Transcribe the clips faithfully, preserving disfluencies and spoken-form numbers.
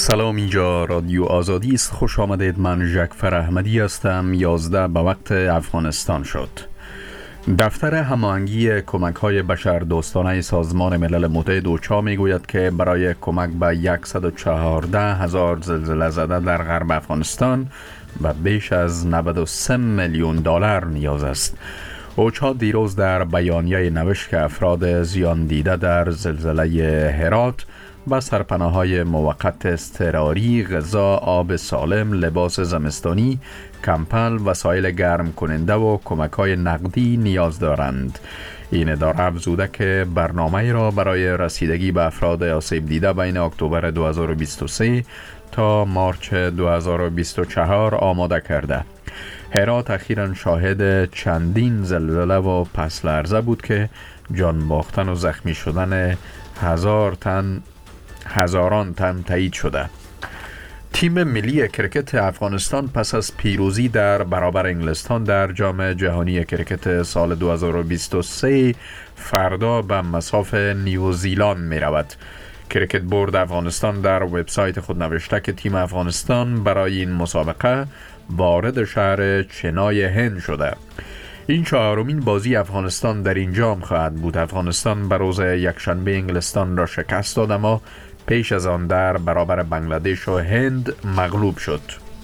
سلام، اینجا رادیو آزادی است. خوش آمدید. من ژکفر احمدی هستم. یازده به وقت افغانستان شد. دفتر هماهنگی کمک‌های بشردوستانه سازمان ملل متحد اوچا میگوید که برای کمک به صد و چهارده هزار زلزله زده در غرب افغانستان به بیش از نود و سه میلیون دلار نیاز است. اوچا دیروز در بیانیه نوشت که افراد زیان دیده در زلزله هرات با سرپناه‌های موقت اضطراری، غذا، آب سالم، لباس زمستانی، کمپل، وسایل گرم کننده و کمک‌های نقدی نیاز دارند. این اداره افزوده که برنامه را برای رسیدگی به افراد آسیب دیده بین اکتبر دو هزار و بیست و سه تا مارچ دو هزار و بیست و چهار آماده کرده. هرات اخیراً شاهد چندین زلزله و پس لرزه بود که جان باختن و زخمی شدن هزار تن هزاران تن تایید شده. تیم ملی کرکت افغانستان پس از پیروزی در برابر انگلستان در جام جهانی کرکت سال دو هزار و بیست و سه فردا به مصاف نیوزیلند می رود. کرکت بورد افغانستان در وبسایت خود نوشته که تیم افغانستان برای این مسابقه وارد شهر چنای هند شده. این چهارمین بازی افغانستان در این جام خواهد بود. افغانستان به روز یکشنبه انگلستان را شکست داد، اما پیش از آن در برابر بنگلادش و هند مغلوب شد.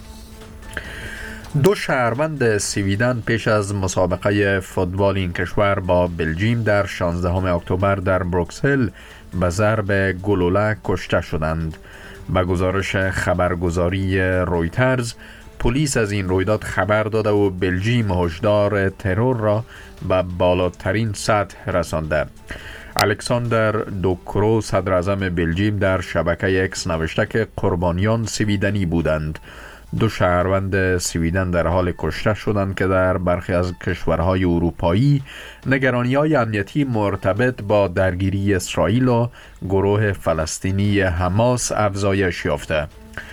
دو شهروند سویدن پیش از مسابقه فوتبال این کشور با بلژیم در شانزدهم اکتبر در بروکسل به ضرب گلوله کشته شدند. به گزارش خبرگزاری رویترز، پلیس از این رویداد خبر داده و بلژیم هشدار ترور را به بالاترین سطح رسانده. الکساندر دوکرو، صدر اعظم بلژیم، در شبکه اکس نوشته که قربانیان سویدنی بودند. دو شهروند سویدن در حال کشته شدند که در برخی از کشورهای اروپایی نگرانی‌های امنیتی مرتبط با درگیری اسرائیل و گروه فلسطینی حماس افزایش یافته.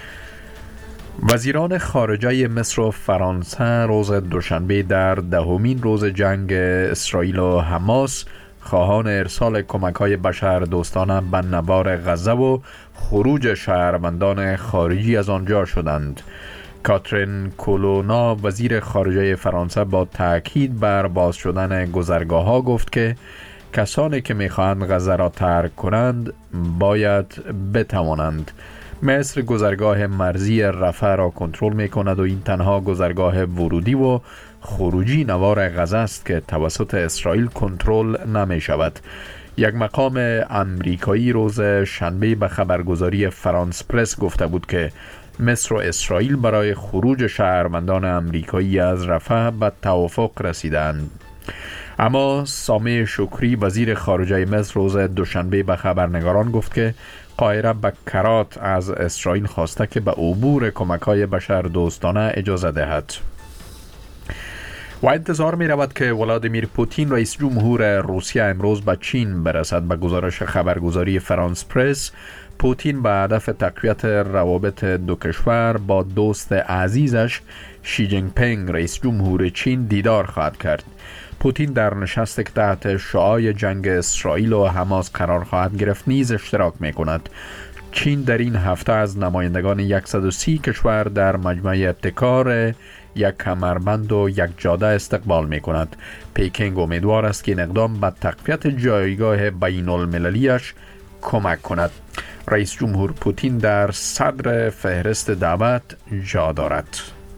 وزیران خارجه مصر و فرانسه روز دوشنبه در دهمین روز جنگ اسرائیل و حماس خواهان ارسال کمک‌های بشردوستانه به نوار غزه و خروج شهروندان خارجی از آنجا شدند. کاترین کولونا، وزیر خارجه فرانسه، با تأکید بر باز شدن گذرگاه‌ها گفت که کسانی که می‌خواهند غزه را ترک کنند باید بتوانند. مصر گذرگاه مرزی رفح را کنترل می‌کند و این تنها گذرگاه ورودی و خروجی نوار غزه است که توسط اسرائیل کنترل نمی شود. یک مقام امریکایی روز شنبه به خبرگزاری فرانس پرس گفته بود که مصر و اسرائیل برای خروج شهروندان امریکایی از رفح به توافق رسیدند. اما سامح شکری، وزیر خارجه مصر، روز دوشنبه به خبرنگاران گفت که قاهره به کرات از اسرائیل خواسته که به عبور کمک‌های بشردوستانه اجازه دهد. و انتظار می رود که ولادیمیر پوتین، رئیس جمهور روسیه، امروز به چین برسد. به گزارش خبرگزاری فرانس پرس، پوتین به هدف تقویت روابط دو کشور با دوست عزیزش شی جین پینگ، رئیس جمهور چین، دیدار خواهد کرد. پوتین در نشستی که تحت شعاع جنگ اسرائیل و حماس قرار خواهد گرفت نیز اشتراک می کند. چین در این هفته از نمایندگان صد و سی کشور در مجمع ابتکار یک کمربند و یک جاده استقبال می کند. پیکینگ امیدوار است که این اقدام به تقویت جایگاه بین المللیش کمک کند. رئیس جمهور پوتین در صدر فهرست دعوت جا دارد.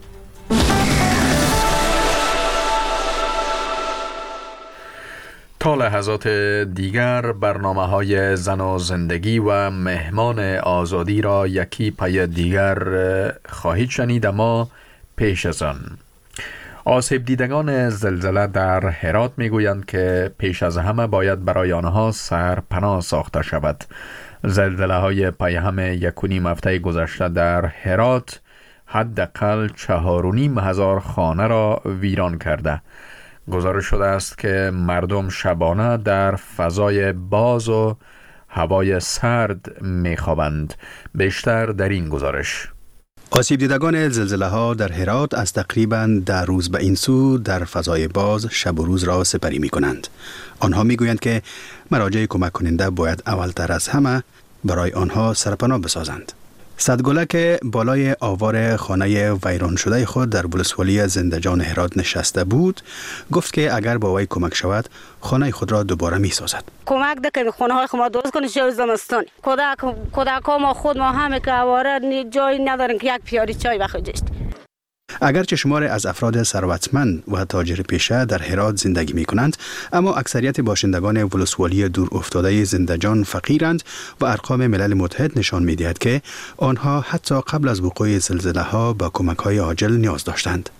تا لحظات دیگر برنامه های زن و زندگی و مهمان آزادی را یکی پی دیگر خواهید شنید، اما پیش از آن آسیب دیدگان زلزله در هرات میگویند که پیش از همه باید برای آنها سرپناه ساخته شود. زلزله های پی هم یک و نیم هفته گذشته در هرات حداقل چهار و نیم هزار خانه را ویران کرده. گزارش شده است که مردم شبانه در فضای باز و هوای سرد میخوابند. بیشتر در این گزارش. آسیب دیدگان زلزله ها در هرات از تقریباً ده روز به این سو در فضای باز شب و روز را سپری می کنند. آنها می گویند که مراجع کمک کننده باید اولتر از همه برای آنها سرپناه بسازند. صدگلک بالای آوار خانه ویران شده خود در ولسوالی زندجان هرات نشسته بود، گفت که اگر با وی کمک شود خانه خود را دوباره می سازد. کمک دکن خانه های ما درست کنید شو زمستان. کودک کودک ما خود ما همه که آواره جایی ندارن که یک پیالی چای بخوجست. اگرچه شمار از افراد ثروتمند و تاجر پیشه در هرات زندگی می کنند، اما اکثریت باشندگان ولسوالی دور افتاده زندجان فقیرند و ارقام ملل متحد نشان می دهد که آنها حتی قبل از وقوع زلزله ها به کمک های عاجل نیاز داشتند.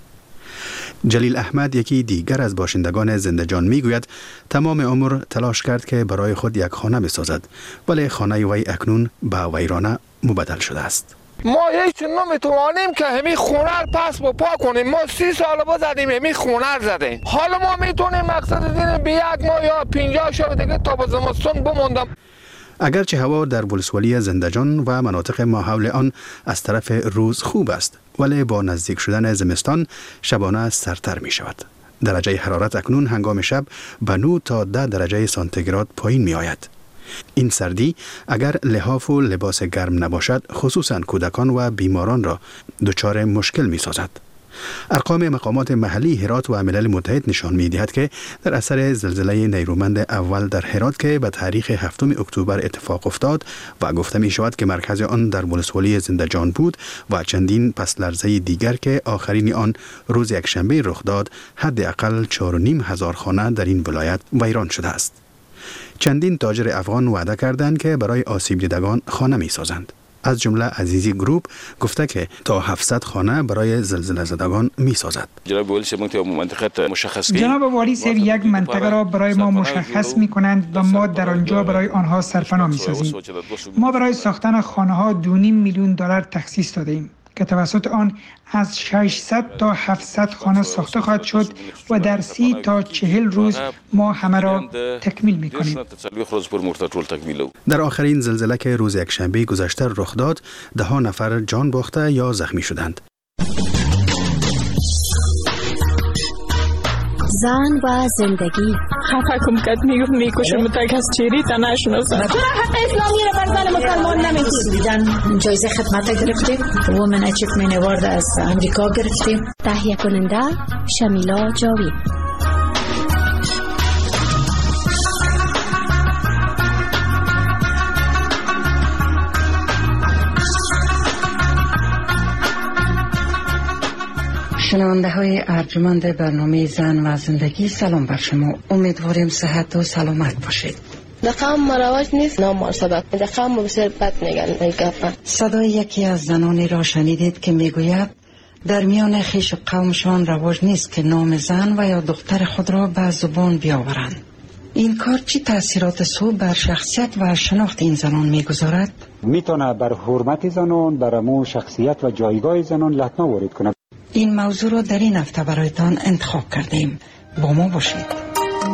جلیل احمد یکی دیگر از باشندگان زندجان می گوید تمام عمر تلاش کرد که برای خود یک خانه بسازد، ولی خانه وی اکنون به ویرانه مبدل شده است. ما هیچ نمیتوانیم که همین خونه پس با پا کنیم. ما سی سال با زدیم همین خونه زدیم. حالا ما میتونیم مقصد دینیم به یک ماه یا پینجاه شب دیگه تا با زمستون بموندم. اگرچه هوا در ولسوالی زندجان و مناطق ماحول آن از طرف روز خوب است، ولی با نزدیک شدن زمستان شبانه سردتر می شود. درجه حرارت اکنون هنگام شب به نه تا ده درجه سانتیگراد پایین می آید. این سردی اگر لحاف و لباس گرم نباشد، خصوصا کودکان و بیماران را دچار مشکل می سازد. ارقام مقامات محلی هرات و ملل متحد نشان می دهد که در اثر زلزله نیرومند اول در هرات که به تاریخ هفتم اکتبر اتفاق افتاد و گفته می شود که مرکز آن در ولسوالی زندجان بود و چندین پس لرزه دیگر که آخرین آن روز یکشنبه رخ داد، حداقل چهار و نیم هزار خانه در این ولایت ویران شده است. چندین تاجر افغان وعده کردند که برای آسیب دیدگان خانه می سازند. از جمله عزیزی گروپ گفته که تا هفتصد خانه برای زلزله زدگان می سازد. جناب والی صاحب منطقه مشخص کردند. جناب والی صاحب یک منطقه را برای ما مشخص می کنند و ما در آنجا برای آنها سرپناه می سازیم. ما برای ساختن خانه ها دو نیم میلیون دلار تخصیص داده ایم که توسط آن از ششصد تا هفتصد خانه ساخته خواهد شد و در سی تا چهل روز ما همه را تکمیل می کنیم. در آخرین زلزله که روز یکشنبه گذشته رخ داد، ده ها نفر جان باخته یا زخمی شدند. زن و زندگی حق حکومت میکشه متک از چیری تا نشناسن. چرا حق اسلامی را بر زن مسلمان نمیدید؟ جایزه خدمت گرفتیم، وومن اچیومنت اوارد از امریکا گرفتیم. تهیه کننده شمیلا جاوید. شنونده های ارجمند برنامه زن و زندگی، سلام بر شما. امیدواریم صحت و سلامت باشید. دقیقا مروج نیست نام صدا دقیقا بسیار بد میگن. صدای یکی از زنانی را شنیدید که میگوید در میان خویش قومشان رواج نیست که نام زن و یا دختر خود را به زبان بیاورند. این کار چی تاثیرات سو بر شخصیت و شناخت این زنان میگذارد؟ میتونه بر حرمت زنان، بر امو شخصیت و جایگاه زنان لطمه وارد کنه. این موضوع را در این هفته برایتان انتخاب کردیم. با ما باشید.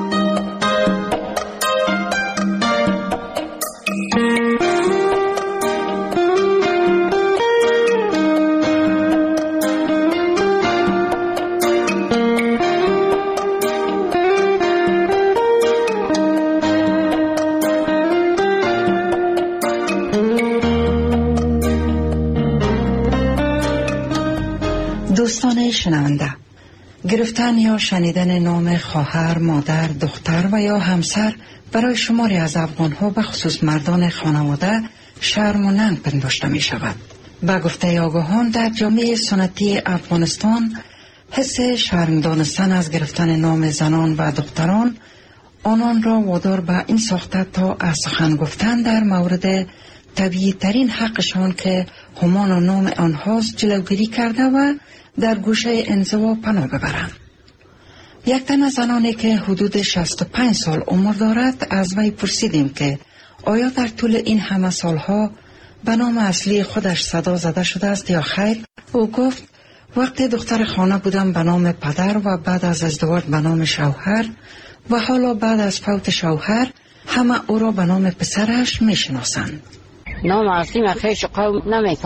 دوستان شنونده، گرفتن یا شنیدن نام خواهر، مادر، دختر و یا همسر برای شماری از افغان‌ها به خصوص مردان خانواده شرم و ننگ پنداشته می شود. به گفته آگاهان در جامعه سنتی افغانستان حس شرم دانستن از گرفتن نام زنان و دختران آنان را وادار به این ساخته تا از سخن گفتن در مورد طبیعی ترین حقشان که همان و نام آنهاست جلوگیری کرده و در گوشه انزوا پناه ببرند. یک تن از زنانی که حدود شصت و پنج سال عمر دارد از وی پرسیدیم که آیا در طول این همه سالها به نام اصلی خودش صدا زده شده است یا خیر؟ او گفت وقتی دختر خانه بودم به نام پدر و بعد از ازدواج به نام شوهر و حالا بعد از فوت شوهر همه او را به نام پسرش می شناسند. نام اصلی من خیش قوم نمیفهمم.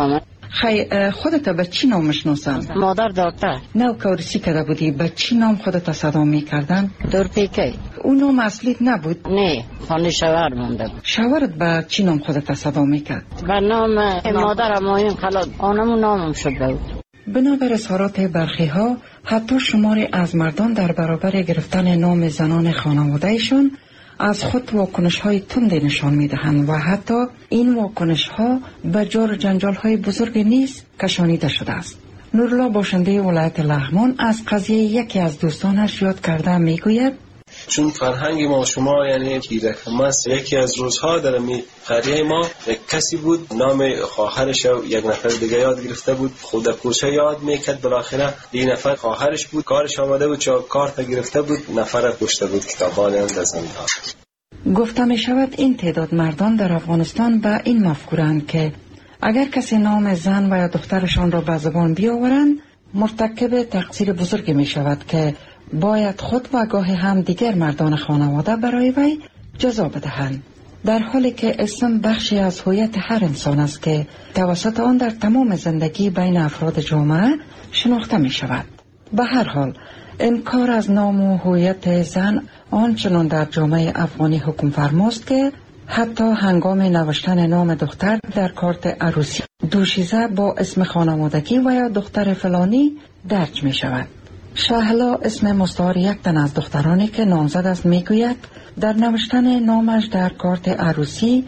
خی خودت به چی نام میشناسن؟ مادر دکتر. نو کارسی کرده بودی به چی نام خودت صدا میکردن؟ دورپیکی. اون نام اصلیت نبود؟ نه، خانه شوهر مونده بود. شوهرت به چی نام خودت صدا میکرد؟ به نام مادرم این خلاص آنمون نامم شده بود. بنابر اظهارات برخی ها حتی شماری از مردان در برابر گرفتن نام زنان خانوادهشان از خود واکنش های تندی نشان می دهند و حتی این واکنش ها به جار جنجال های بزرگ نیز کشانیده شده است. نورالله باشنده ولایت لغمان از قضیه یکی از دوستانش یاد کرده می گوید چون فرهنگ ما شما یعنی کیرکم است، یکی از روزها در می قریه ما یک کسی بود نام خواهرش و یک نفر دیگه یاد گرفته بود، خود کوچه یاد میکرد، بالاخره این نفر خواهرش بود، کارش آمده بود چون کارت گرفته بود، نفر کشته بود کتابان اندازن دار. گفته می شود این تعداد مردان در افغانستان به این مفکورند که اگر کسی نام زن و یا دخترشان را به زبان بیاورند مرتکب تقصیر بزرگی می شود که باید خود و گاه هم دیگر مردان خانواده برای وی جزا بدهند، در حالی که اسم بخشی از هویت هر انسان است که توسط آن در تمام زندگی بین افراد جامعه شناخته می شود. به هر حال انکار از نام و هویت زن آنچنان در جامعه افغانی حکم فرماست که حتی هنگام نوشتن نام دختر در کارت عروسی دوشیزه با اسم خانوادگی و یا دختر فلانی درج می شود. شهلا اسم مستعار یک تن از دخترانی که نامزد است میگوید در نوشتن نامش در کارت عروسی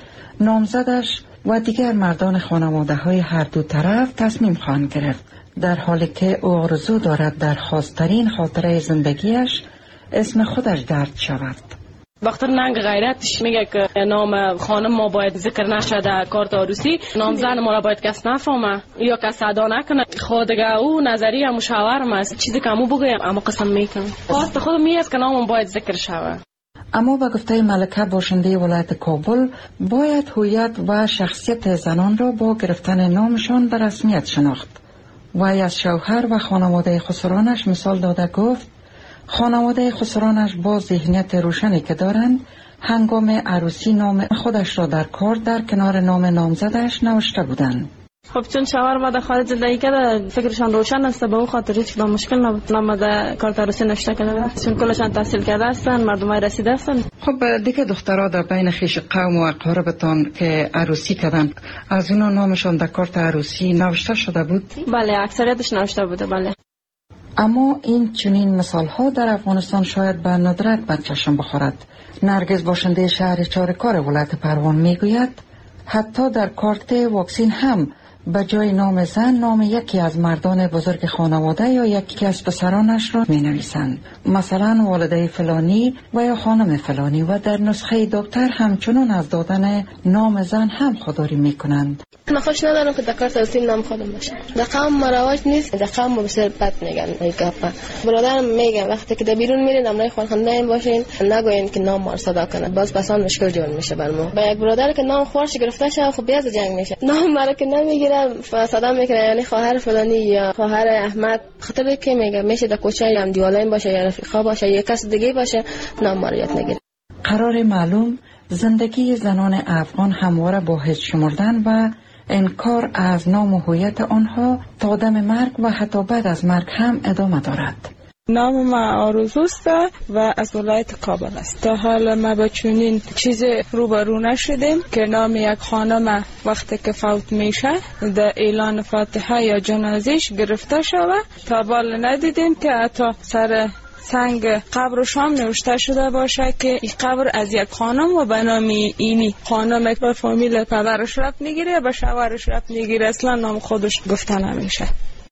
نامزدش و دیگر مردان خانواده های هر دو طرف تصمیم خواهند گرفت، در حالی که او آرزو دارد در خاصترین خاطره زندگیش اسم خودش درج شود. وقتی ننگ غیرتش میگه که نام خانم ما باید ذکر نشه در کارت عروسی، نام زن ما را باید کس نفهمه یا کس ادا نکنه. خودگاه او نظریه مشاورم است، چیزی که امو بگویم اما قسم میکنم خواست خود میاد که نامم باید ذکر شوه. اما به گفته ملکه باشنده ولایت کابل باید هویت و شخصیت زنان را با گرفتن نامشان به رسمیت شناخت. وی از شوهر و خانواده خسرانش مثال داده گفت خانواده خسرانش با ذهنیت روشنی که دارند هنگام عروسی نام خودش را در کارت در کنار نام نامزدش نوشته بودند. خب چون شوهر ما در خارج زندگی کرده فکرشان روشن است، به اون خاطر هیچ کدام مشکل نبود نام در کارت عروسی نوشته کرده، چون کلشان تحصیل کرده هستند، مردمای رسیده هستند. خب دیگه دخترها در بین خویش قوم و اقاربتان که عروسی کردن از اونها نامشان در کارت عروسی نوشته شده بود؟ بله، اکثریتش نوشته بوده. بله. اما این چنین مثال ها در افغانستان شاید به ندرت به چشم بخورد. نرگس باشنده شهر چارکار ولایت پروان میگوید حتی در کارت واکسین هم به جای نام زن نام یکی از مردان بزرگ خانواده یا یکی از پسرانش را می نویسند، مثلا والده فلانی و یا خانم فلانی، و در نسخه دکتر همچنان از دادن نام زن هم خودداری می کنند. من خوش ندارم که در کارت عروسی نام خودم باشه. در قوم مراواج نیست، در قوم بسیار بد میگن. این گپا برادرم میگه وقتی که در بیرون میرین نامای خانواده این باشین نگوین که نام ما صدا کنه، باز بسان مشکل جور میشه برمو. با یک برادر که نام خورش گرفته شه خب بیاز جنگ میشه، نام مرا که نمیگیره صدا میکنه یعنی خواهر فلانی یا خواهر احمد، خاطر که میگه میشه در کوچه هم دیوالین باشه یا رفیقا باشه یا کس دیگه باشه نام ما رو یاد نگیره. قرار معلوم زندگی زنان افغان همواره با هیچ شمردن و انکار از نام و هویت آنها تا دم مرگ و حتی بعد از مرگ هم ادامه دارد. نام ما آرزوست و از ولایت کابل است. تا حالا ما با چنین چیز روبرو نشدیم که نام یک خانم وقتی که فوت میشه در اعلان فاتحه یا جنازش گرفته شود. تا بال ندیدیم که حتی سر سنگ قبرشان نوشته شده باشه که این قبر از یک خانم و به نام اینی خانم به فامیل پدرش ربط میگیره به شوهرش ربط میگیره، اصلا نام خودش گفته نمیشه.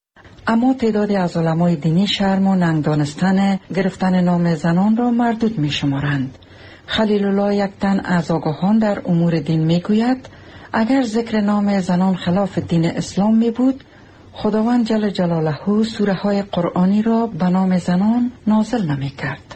اما تعدادی از علمای دینی شرم و ننگ دانستن گرفتن نام زنان را مردود می شمارند. خلیل الله یک تن از آگاهان در امور دین می گوید اگر ذکر نام زنان خلاف دین اسلام می بود خداوند جل جلاله سوره های قرآنی را به نام زنان نازل نمی کرد.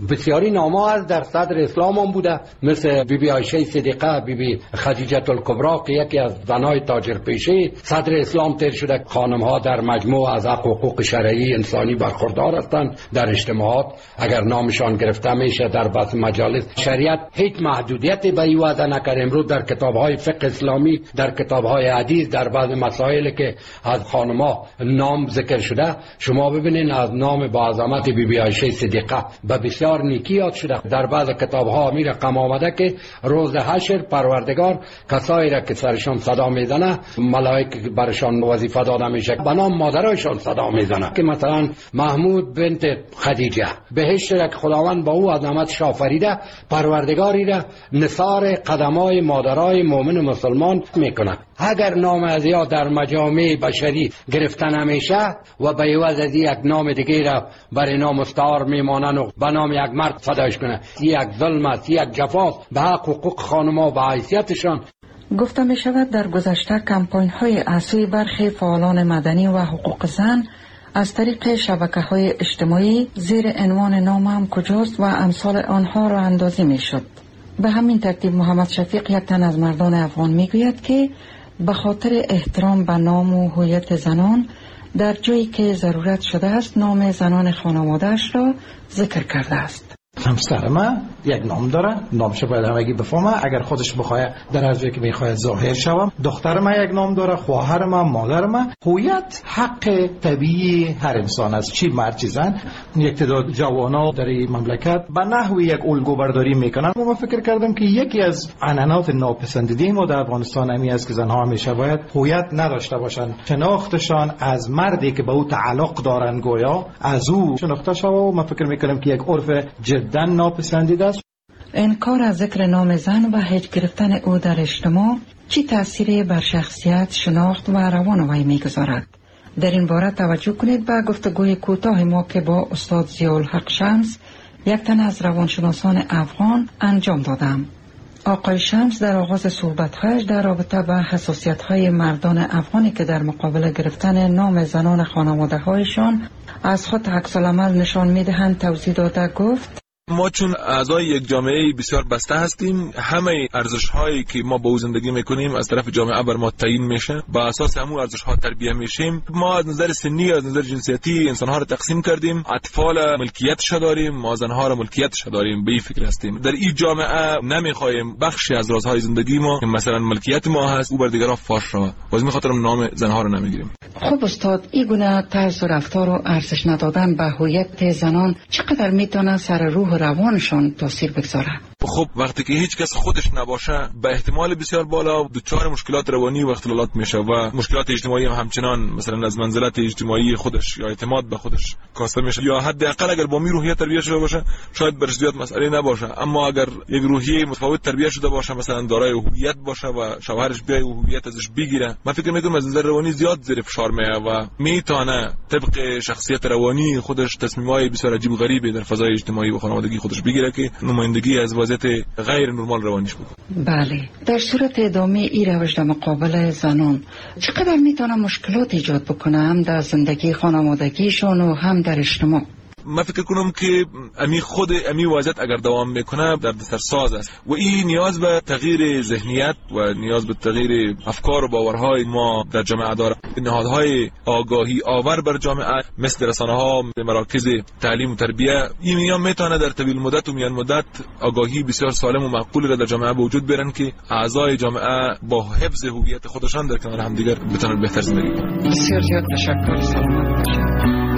بسیاری نامه از در صدر اسلام هم بوده، مثل بی بی عایشه صدیقه، بی بی خدیجه الکبری که یکی از زنای تاجر پیشه صدر اسلام تیر شده. خانم ها در مجموع از حق و حقوق شرعی انسانی برخوردار هستند. در اجتماعات اگر نامشان گرفته میشه در بعض مجالس، شریعت هیچ محدودیتی به این وعده نکرده. امروز در کتاب های فقه اسلامی، در کتاب های حدیث، در بعض مسائل که از خانم ها نام ذکر شده، شما ببینید از نام با عظمت بی بی عایشه صدیقه به بسیار نیکی یاد شده. در بعض کتاب ها می رقم آمده که روز حشر پروردگار کسایی را که سرشان صدا میزنه، ملائکه برشان وظیفه داده میشه، به نام مادرایشان صدا میزنه. که مثلا محمود بنت خدیجه، بهشت را که خداوند با او عظمت آفریده، پروردگاری را نثار قدمای مادرای مؤمن مسلمان میکنه. اگر نام از یا در مجامع بشری گرفته نمیشه و به عوض از یک نام دیگه را برای نام مستعار میمانن و به نام یک مرد فدایش کنه، یک ظلم است، یک جفاست به حق حقوق خانم‌ها و حیثیتشان. گفته می شود در گذشته کمپاین های اساسی برخی فعالان مدنی و حقوق زن از طریق شبکه های اجتماعی زیر عنوان نامم کجاست و امثال آنها را اندازی می شد. به همین ترتیب محمد شفیق، یک تن از مردان افغان، می گوید که به خاطر احترام به نام و هویت زنان در جایی که ضرورت شده است نام زنان خانواده‌اش را ذکر کرده است. همسر من یک نام داره، نامش باید همگی بفهمه. اگر خودش بخواد در از که میخواد ظاهر شوم. دختر من یک نام داره، خواهر من، مادر من. هویت حق طبیعی هر انسان است، چی مرد چی زن. یک تعداد جوانا در این مملکت به نحوی یک الگو برداری میکنن. من فکر کردم که یکی از عنعنات ناپسندیده ما در افغانستان همی است که زنها همیشه باید هویت نداشته باشند. شناختشان از مردی که به او تعلق دارن گویا از او شناخته شود. و من فکر میکنم که یک عرف جدا ناپسندیده است. انکار از ذکر نام زن و هیچ گرفتن او در اجتماع چی تأثیری بر شخصیت، شناخت و روان وی میگذارد؟ در این باره توجه کنید به گفتگوی کوتاه ما که با استاد ضیاءالحق شمس، یک تن از روانشناسان افغان، انجام دادم. آقای شمس در آغاز صحبت‌هایش در رابطه با حساسیت‌های مردان افغانی که در مقابل گرفتن نام زنان خانواده‌هایشان از خود عکس‌العمل نشان می‌دهند توضیح داده گفت: ما چون اعضای یک جامعه بسیار بسته هستیم، همه ارزش‌هایی که ما با او زندگی می‌کنیم از طرف جامعه بر ما تعیین میشه. با اساس همون ارزش‌ها تربیت میشیم. ما از نظر سنی، از نظر جنسیتی انسان‌ها را تقسیم کردیم. اطفال ملکیتش داریم، ما زن‌ها را ملکیتش داریم. به این فکر هستیم در این جامعه نمی‌خوایم بخشی از رازهای زندگی ما که مثلا ملکیت ما هست او بر دیگران فاش شود. باز می‌خاطرم نام زن‌ها را نمی‌گیریم. خب استاد، این گونه طرز رفتار و ارزش ندادن به هویت زنان چقدر میتونه سر روح روانشان تاثیر بگذاره؟ خب وقتی که هیچ کس خودش نباشه، به احتمال بسیار بالا دچار مشکلات روانی و اختلالات میشه و مشکلات اجتماعی هم همچنان مثلا از منزلت اجتماعی خودش یا اعتماد به خودش کاسته میشه. یا حداقل اگر با می روحیه تربیت شده باشه شاید برش زیاد مسئله نباشه، اما اگر یک روحیه متفاوت تربیت شده باشه، مثلا دارای هویت باشه و شوهرش بیای هویت ازش بگیره، من فکر میکنم از نظر روانی زیاد زیر فشار میاد و میتونه طبق شخصیت روانی خودش تصمیمای بسیار عجیب و غریبی در فضای اجتماعی و خانوادگی خودش بگیره که نمایندگی از وضعیت غیر نرمال روانیش بود. بله، در صورت ادامه این روش در مقابل زنان چقدر میتونه مشکلات ایجاد بکنه، هم در زندگی خانوادگیشون و هم در اجتماع؟ من فکر کنم که امی خود امی وضعیت اگر دوام میکنه در سرساز است و این نیاز به تغییر ذهنیت و نیاز به تغییر افکار و باورهای ما در جامعه داره. نهادهای آگاهی آور بر جامعه مثل رسانه‌ها، مراکز تعلیم و تربیت، این میان میتونه در طویل مدت و میان مدت آگاهی بسیار سالم و معقول را در جامعه به وجود بیارن که اعضای جامعه با حفظ هویت خودشان در کنار همدیگر بتونن بهتر زندگی کنن. بسیار زیاد تشکر. سلامت باشید.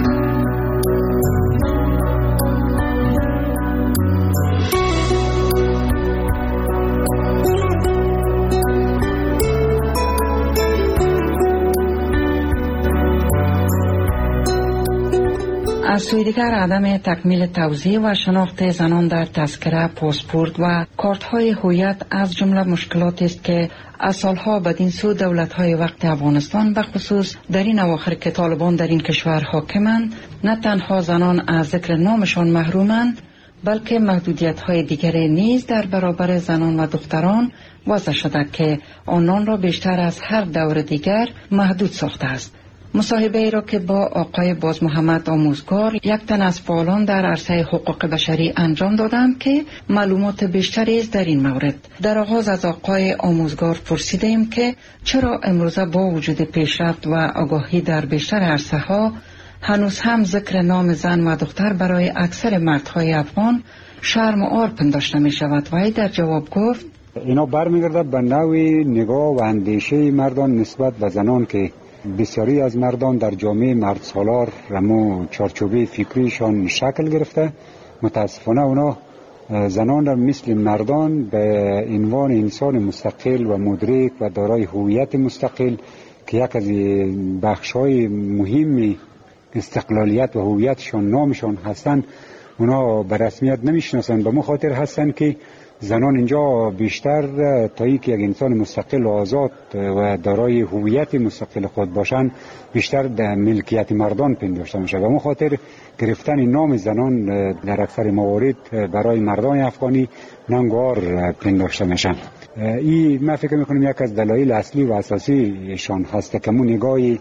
از سوی دیگر عدم تکمیل توزیع و شناخت زنان در تذکره، پاسپورت و کارت‌های هویت از جمله مشکلاتی است که از سالها بدین سو دولت‌های وقت افغانستان به خصوص در این اواخر که طالبان در این کشور حاکمند، نه تنها زنان از ذکر نامشان محرومند، بلکه محدودیت‌های دیگری نیز در برابر زنان و دختران وضع شده که آنان را بیشتر از هر دور دیگر محدود ساخته است. مصاحبه ای را که با آقای باز محمد آموزگار یک تن از فعالان در عرصه حقوق بشری انجام دادم که معلومات بیشتری است در این مورد. در آغاز از آقای آموزگار پرسیدیم که چرا امروزه با وجود پیشرفت و آگاهی در بیشتر عرصه ها هنوز هم ذکر نام زن و دختر برای اکثر مردهای افغان شرم و عار پنداشته می شود. و در جواب گفت اینا برمیگرده به نوع نگاه و اندیشه مردان نسبت به زنان که بسیاری از مردان در جامعه مرد سالار رمو چارچوبه فکریشان شکل گرفته. متاسفانه اونا زنان را مثل مردان به عنوان انسان مستقل و مدرک و دارای هویت مستقل که یک از بخش‌های مهم استقلالیت و هویتشان نامشان هستند اونا به رسمیت نمیشناسند. به مو خاطر هستند که زنان اینجا بیشتر تا اینکه یک انسان مستقل و آزاد و دارای هویت مستقل خود باشند بیشتر در ملکیت مردان پنداشته میشه. به مو خاطر گرفتن نام زنان در اکثر موارد برای مردان افغانی ننگار پنداشته میشن. این من فکر میکنم یک از دلایل اصلی و اساسی شان هست که مو نگاهی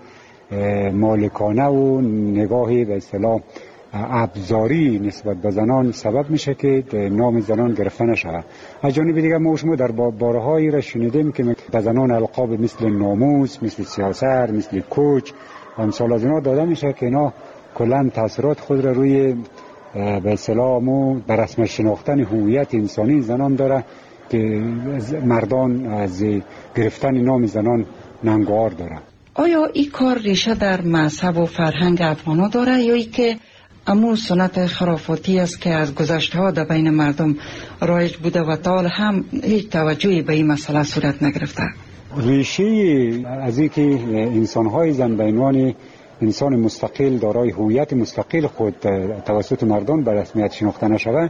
مالکانه و نگاهی به اصطلاح ابزاری نسبت به زنان سبب میشه که نام زنان گرفته نشود. از جانب دیگه ما شما در بارهایی را شنیدیم که به زنان القاب مثل ناموس، مثل سیاست، مثل کوچ و امثال از اینا داده میشه که اینا کلا تاثیرات خود را روی به اصطلاح مو به رسم شناختن هویت انسانی زنان داره که مردان از گرفتن نام زنان ننگار داره. آیا این کار ریشه در مذهب و فرهنگ افغانا داره یا ای که امو سنت خرافاتی است که از گذشته ها در بین مردم رایج بوده و تا حال هم هیچ توجهی به این مسئله صورت نگرفته؟ ریشه از این که انسان های زن به عنوان انسان مستقل دارای هویت مستقل خود توسط مردم به رسمیت شناخته نشود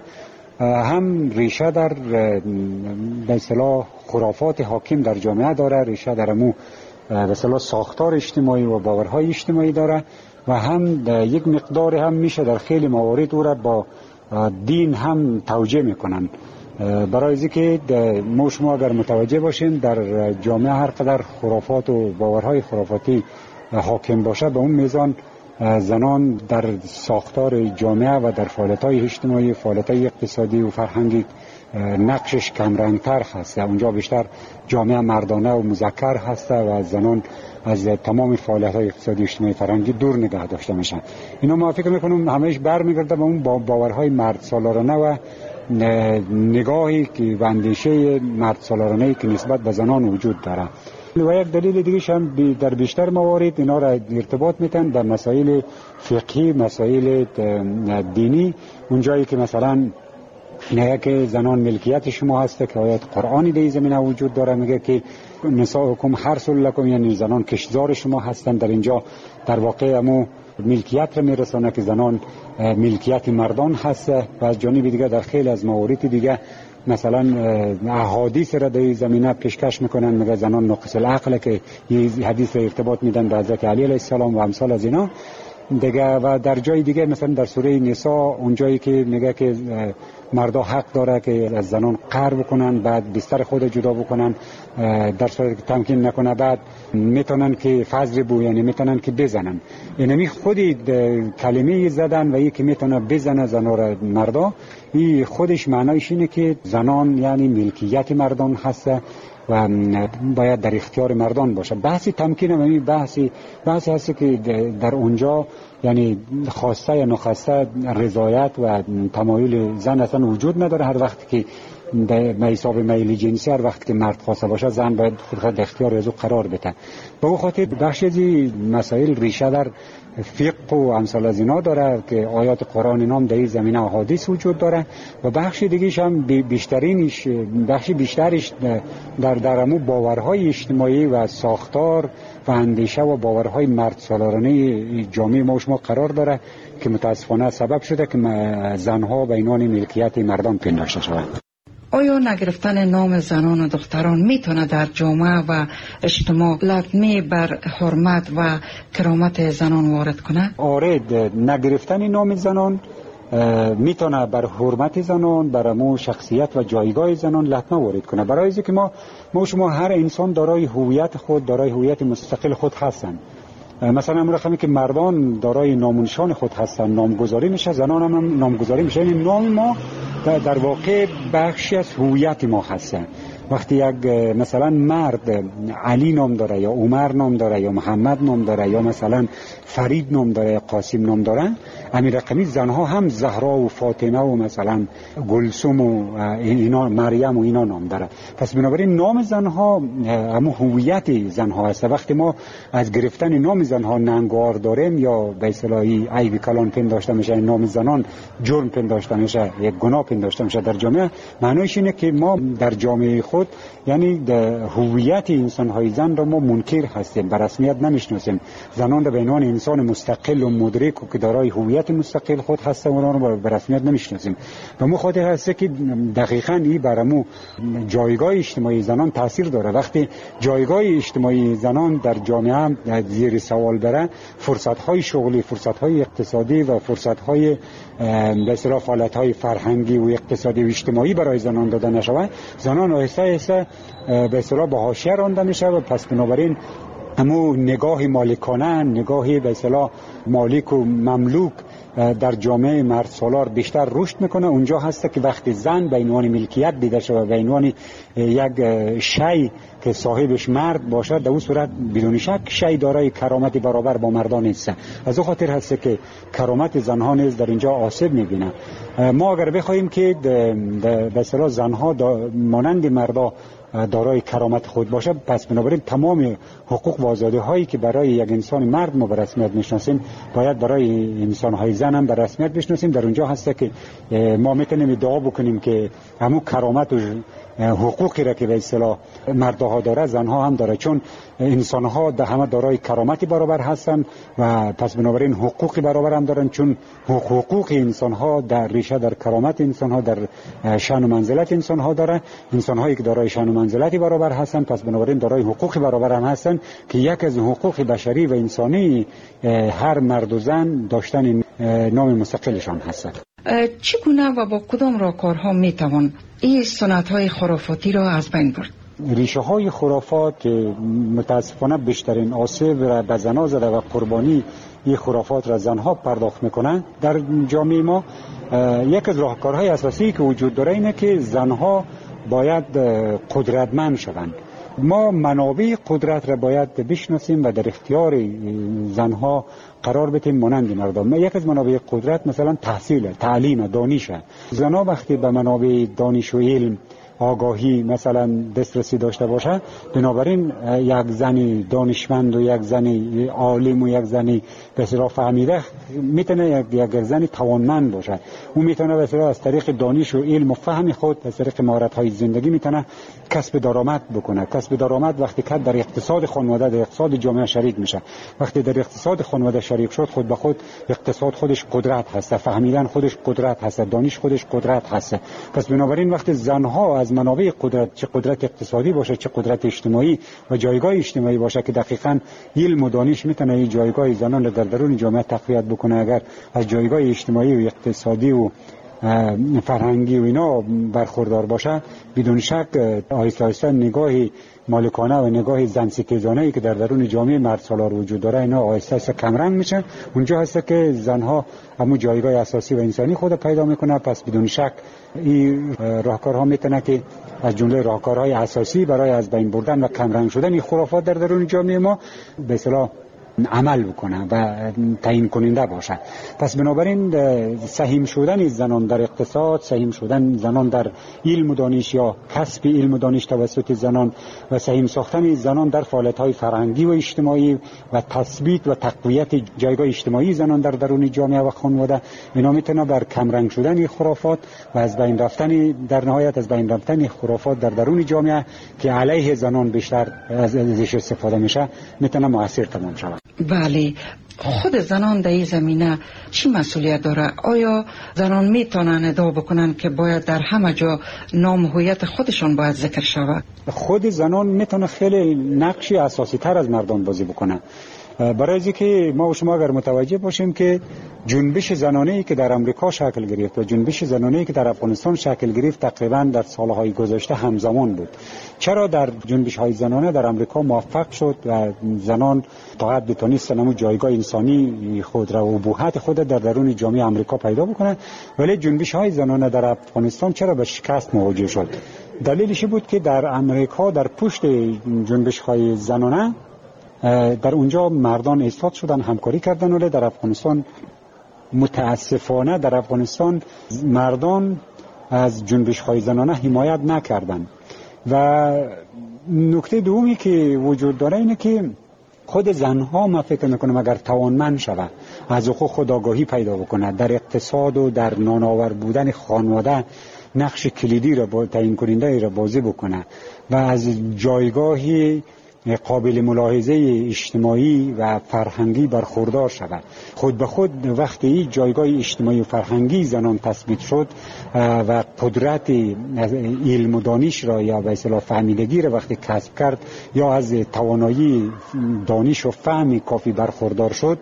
هم ریشه در به اصطلاح خرافات حاکم در جامعه داره، ریشه در امو به اصطلاح ساختار اجتماعی و باورهای اجتماعی داره و هم یک مقدار هم میشه در خیلی موارد او را با دین هم توجیه میکنن. برای از که ما شما اگر متوجه باشیم در جامعه هر قدر خرافات و باورهای خرافاتی حاکم باشه به اون میزان زنان در ساختار جامعه و در فعالیت‌های اجتماعی، فعالیت‌های اقتصادی و فرهنگی نقشش کمرنگتر هست. اونجا بیشتر جامعه مردانه و مذکر هست و زنان از تمام فعالیت‌های اقتصادی اجتماعی فرهنگی دور نگه داشته میشن. اینا ما فکر میکنم همهش برمیگرده به اون باورهای مرد سالارانه و نگاهی که و اندیشه مرد سالارانه‌ای که نسبت به زنان وجود داره. و یک دلیل دیگه هم در بیشتر موارد اینا را ارتباط میتن به مسائل فقهی، مسائل دینی، اونجایی که مثلا نه که زنان ملکیت شما هسته که آیات قرآنی در این زمینه وجود داره میگه که نساءکم حرث لکم، یعنی زنان کشتزار شما هستند. در اینجا در واقع امو ملکیت را میرسانه که زنان ملکیت مردان هست. و از جانب دیگه در خیلی از موارد دیگه مثلا احادیث را در این زمینه پیشکش میکنن، میگه زنان ناقص العقل که این حدیث را ارتباط میدن به حضرت علی علیه السلام و امثال از اینا دیگه. و در جای دیگه مثلا در سوره نساء اونجایی که میگه که مردا حق داره که از زنان قهر بکنن، بعد بستر خود جدا بکنن، در صورتی که تمکین نکنه بعد میتونن که فضل بو، یعنی میتونن که بزنن. یعنی خودی کلمه زدن و یکی میتونه بزنه زنا را مردا، این خودش معنایش اینه که زنان یعنی ملکیت مردان هست و باید در اختیار مردان باشه. بحثی تمکین هم این بحثی بحثی هست که در اونجا یعنی خواسته یا نخواسته رضایت و تمایل زن اصلا وجود نداره. هر وقت که به حساب میل جنسی هر وقت که مرد خواسته باشه زن باید خود اختیار از او قرار بده. به اون خاطر بخشی از مسائل ریشه در فقه و امثال از اینا داره که آیات قرآن نام در این زمینه احادیث وجود داره و بخشی دیگه‌ش هم بیشترینش بخشی بیشترش در درمو باورهای اجتماعی و ساختار و اندیشه و باورهای مرد سالارانه جامعه ما شما قرار داره که متاسفانه سبب شده که زنها به عنوان ملکیت مردان پنداشته شوند. آیا نگرفتن نام زنان و دختران میتونه در جامعه و اجتماع لطمه بر حرمت و کرامت زنان وارد کنه؟ آره، نگرفتن نام زنان میتونه بر حرمت زنان، بر امو شخصیت و جایگاه زنان لطمه وارد کنه. برای اینکه ما ما شما هر انسان دارای هویت خود، دارای هویت مستقل خود هستند. مثلا همون رقمی که مردان دارای نامونشان خود هستن نامگذاری میشه، زنان هم نامگذاری میشه. یعنی نام ما در واقع بخشی از هویت ما هستن. وقتی یک مثلا مرد علی نام داره یا عمر نام داره یا محمد نام داره یا مثلا فرید نام داره یا قاسم نام داره، همین رقمی زنها هم زهرا و فاطمه و مثلا گلسوم و اینا مریم و اینا نام داره. پس بنابراین نام زنها همون هویت زنها است. وقتی ما از گرفتن نام زنها ننگار داریم یا به اصطلاحی عیب کلان پنداشته میشه، نام زنان جرم پنداشته میشه، یک گناه پنداشته میشه در جامعه، معنیش اینه که ما در جامعه خود یعنی هویت انسان های زن را ما منکر هستیم، به رسمیت نمیشناسیم. زنان را به عنوان انسان مستقل و مدرک و که دارای هویت مستقل خود هستن و آنها را به رسمیت نمیشناسیم. و مو خاطر هست که دقیقاً این برامو جایگاه اجتماعی زنان تاثیر داره. وقتی جایگاه اجتماعی زنان در جامعه زیر سوال بره، فرصت های شغلی، فرصت های اقتصادی و فرصت های به اصطلاح فعالیت های فرهنگی و اقتصادی و اجتماعی برای زنان داده نشود، زنان آهسته آهسته به اصطلاح به حاشیه رانده میشه و پس بنابراین همون نگاه مالکانه، نگاهی به اصطلاح مالک و مملوک در جامعه مرد سالار بیشتر رشد میکنه. اونجا هست که وقتی زن به عنوان ملکیت دیده شده، به عنوان یک شی که صاحبش مرد باشه، در اون صورت بدون شک شی دارای کرامت برابر با مردان نیست. از اون خاطر هست که کرامت زنها نیز در اینجا آسیب میبینه. ما اگر بخوایم که به اصطلاح زنها مانند مردا دارای کرامت خود باشه، پس بنابراین تمام حقوق و آزادی هایی که برای یک انسان مرد ما به رسمیت میشناسیم باید برای انسان های زن هم به رسمیت بشناسیم. در اونجا هست که ما میتونیم ادعا بکنیم که همون کرامت و حقوقی را که به اصطلاح مردها داره زنها هم داره، چون انسان ها در همه دارای کرامتی برابر هستن و پس بنابراین حقوقی برابر هم دارن، چون حقوق انسان ها در ریشه در کرامت انسان ها، در شأن و منزلت انسان ها داره. انسان هایی که دارای شأن و منزلتی برابر هستن پس بنابراین دارای حقوقی برابر هم هستن که یک از حقوق بشری و انسانی هر مرد و زن داشتن نام مستقلشان هست. چگونه و با کدام راهکارها میتوان این سنت های خرافاتی را از بین برد؟ ریشه های خرافات که متاسفانه بیشترین آسیب را به زنها زده و قربانی این خرافات را زنها پرداخت میکنن در جامعه ما، یک از راهکارهای اساسی که وجود داره اینه که زنها باید قدرتمند شوند. ما منابع قدرت را باید بشناسیم و در اختیار زنها قرار بدیم مانند مردم. یک از منابع قدرت مثلا تحصیل، تعلیم، دانشه. زنها وقتی به منابع دانش و علم، آگاهی مثلا دسترسی داشته باشه، بنابراین یک زن دانشمند و یک زن عالم و یک زن به اصطلاح فهمیده میتونه یک, یک زن توانمند باشه. اون میتونه به اصطلاح از طریق دانش و علم و فهم خود، از طریق مهارت های زندگی میتونه کسب درآمد بکنه. کسب درآمد وقتی که در اقتصاد خانواده، در اقتصاد جامعه شریک میشه، وقتی در اقتصاد خانواده شریک شد، خود به خود اقتصاد خودش قدرت هست، فهمیدن خودش قدرت هست، دانش خودش قدرت هست. پس بنابراین وقتی زنها از منابع قدرت، چه قدرت اقتصادی باشه چه قدرت اجتماعی و جایگاه اجتماعی باشه که دقیقاً علم و دانش میتونه این جایگاه زنان را در درون جامعه تقویت بکنه، اگر از جایگاه اجتماعی و اقتصادی و فرهنگی و اینا برخوردار باشه، بدون شک آهسته آهسته نگاه مالکانه و نگاه زن ستیزانه‌ای که در درون جامعه مرد سالار وجود داره اینا آهسته آهسته کمرنگ میشه. اونجا هست که زنها همون جایگاه اساسی و انسانی خود پیدا میکنه. پس بدون شک این راهکارها میتونه که از جمله راهکارهای اساسی برای از بین بردن و کمرنگ شدن این خرافات در درون جامعه ما به اصطلاح عمل بکنه و تعیین کننده باشه. پس بنابراین سهیم شدن زنان در اقتصاد، سهیم شدن زنان در علم و دانش یا کسب علم و دانش توسط زنان و سهیم ساختن زنان در فعالیت‌های فرهنگی و اجتماعی و تثبیت و تقویت جایگاه اجتماعی زنان در درون جامعه و خانواده، اینا میتونه بر کمرنگ شدن خرافات و از بین رفتن، در نهایت از بین رفتن خرافات در درون جامعه که علیه زنان بیشتر از ازش استفاده میشه میتونه مؤثر تمام شود. بله، خود زنان در این زمینه چی مسئولیت داره؟ آیا زنان میتونن ادعا بکنن که باید در همه جا نام هویت خودشان باید ذکر شود؟ خود زنان میتونه خیلی نقشی اساسی تر از مردان بازی بکنه. برای اینکه ما و شما اگر متوجه باشیم که جنبش زنانه‌ای که در امریکا شکل گرفت و جنبش زنانه‌ای که در افغانستان شکل گرفت تقریبا در سالهای گذشته همزمان بود. چرا در جنبش‌های زنانه در امریکا موفق شد و زنان فقط بتونستن همون جایگاه انسانی خود را و ابهت خود در درون جامعه امریکا پیدا بکنند، ولی جنبش‌های زنانه در افغانستان چرا به شکست مواجه شد؟ دلیلش بود که در امریکا در پشت جنبش‌های زنانه در اونجا مردان ایستاد شدن، همکاری کردن، ولی در افغانستان متاسفانه در افغانستان مردان از جنبش‌های زنانه حمایت نکردند. و نکته دومی که وجود داره اینه که خود زنها ما فکر میکنم اگر توانمند شود از حقوق خود آگاهی پیدا بکنه، در اقتصاد و در نانآور بودن خانواده نقش کلیدی را تعیین کننده را بازی بکنه و از جایگاهی قابل ملاحظه اجتماعی و فرهنگی برخوردار شود، خود به خود وقتی این جایگاه اجتماعی و فرهنگی زنان تثبیت شد و قدرت علم و دانش را یا به اصطلاح فهمیدگی را وقتی کسب کرد یا از توانایی دانش و فهم کافی برخوردار شد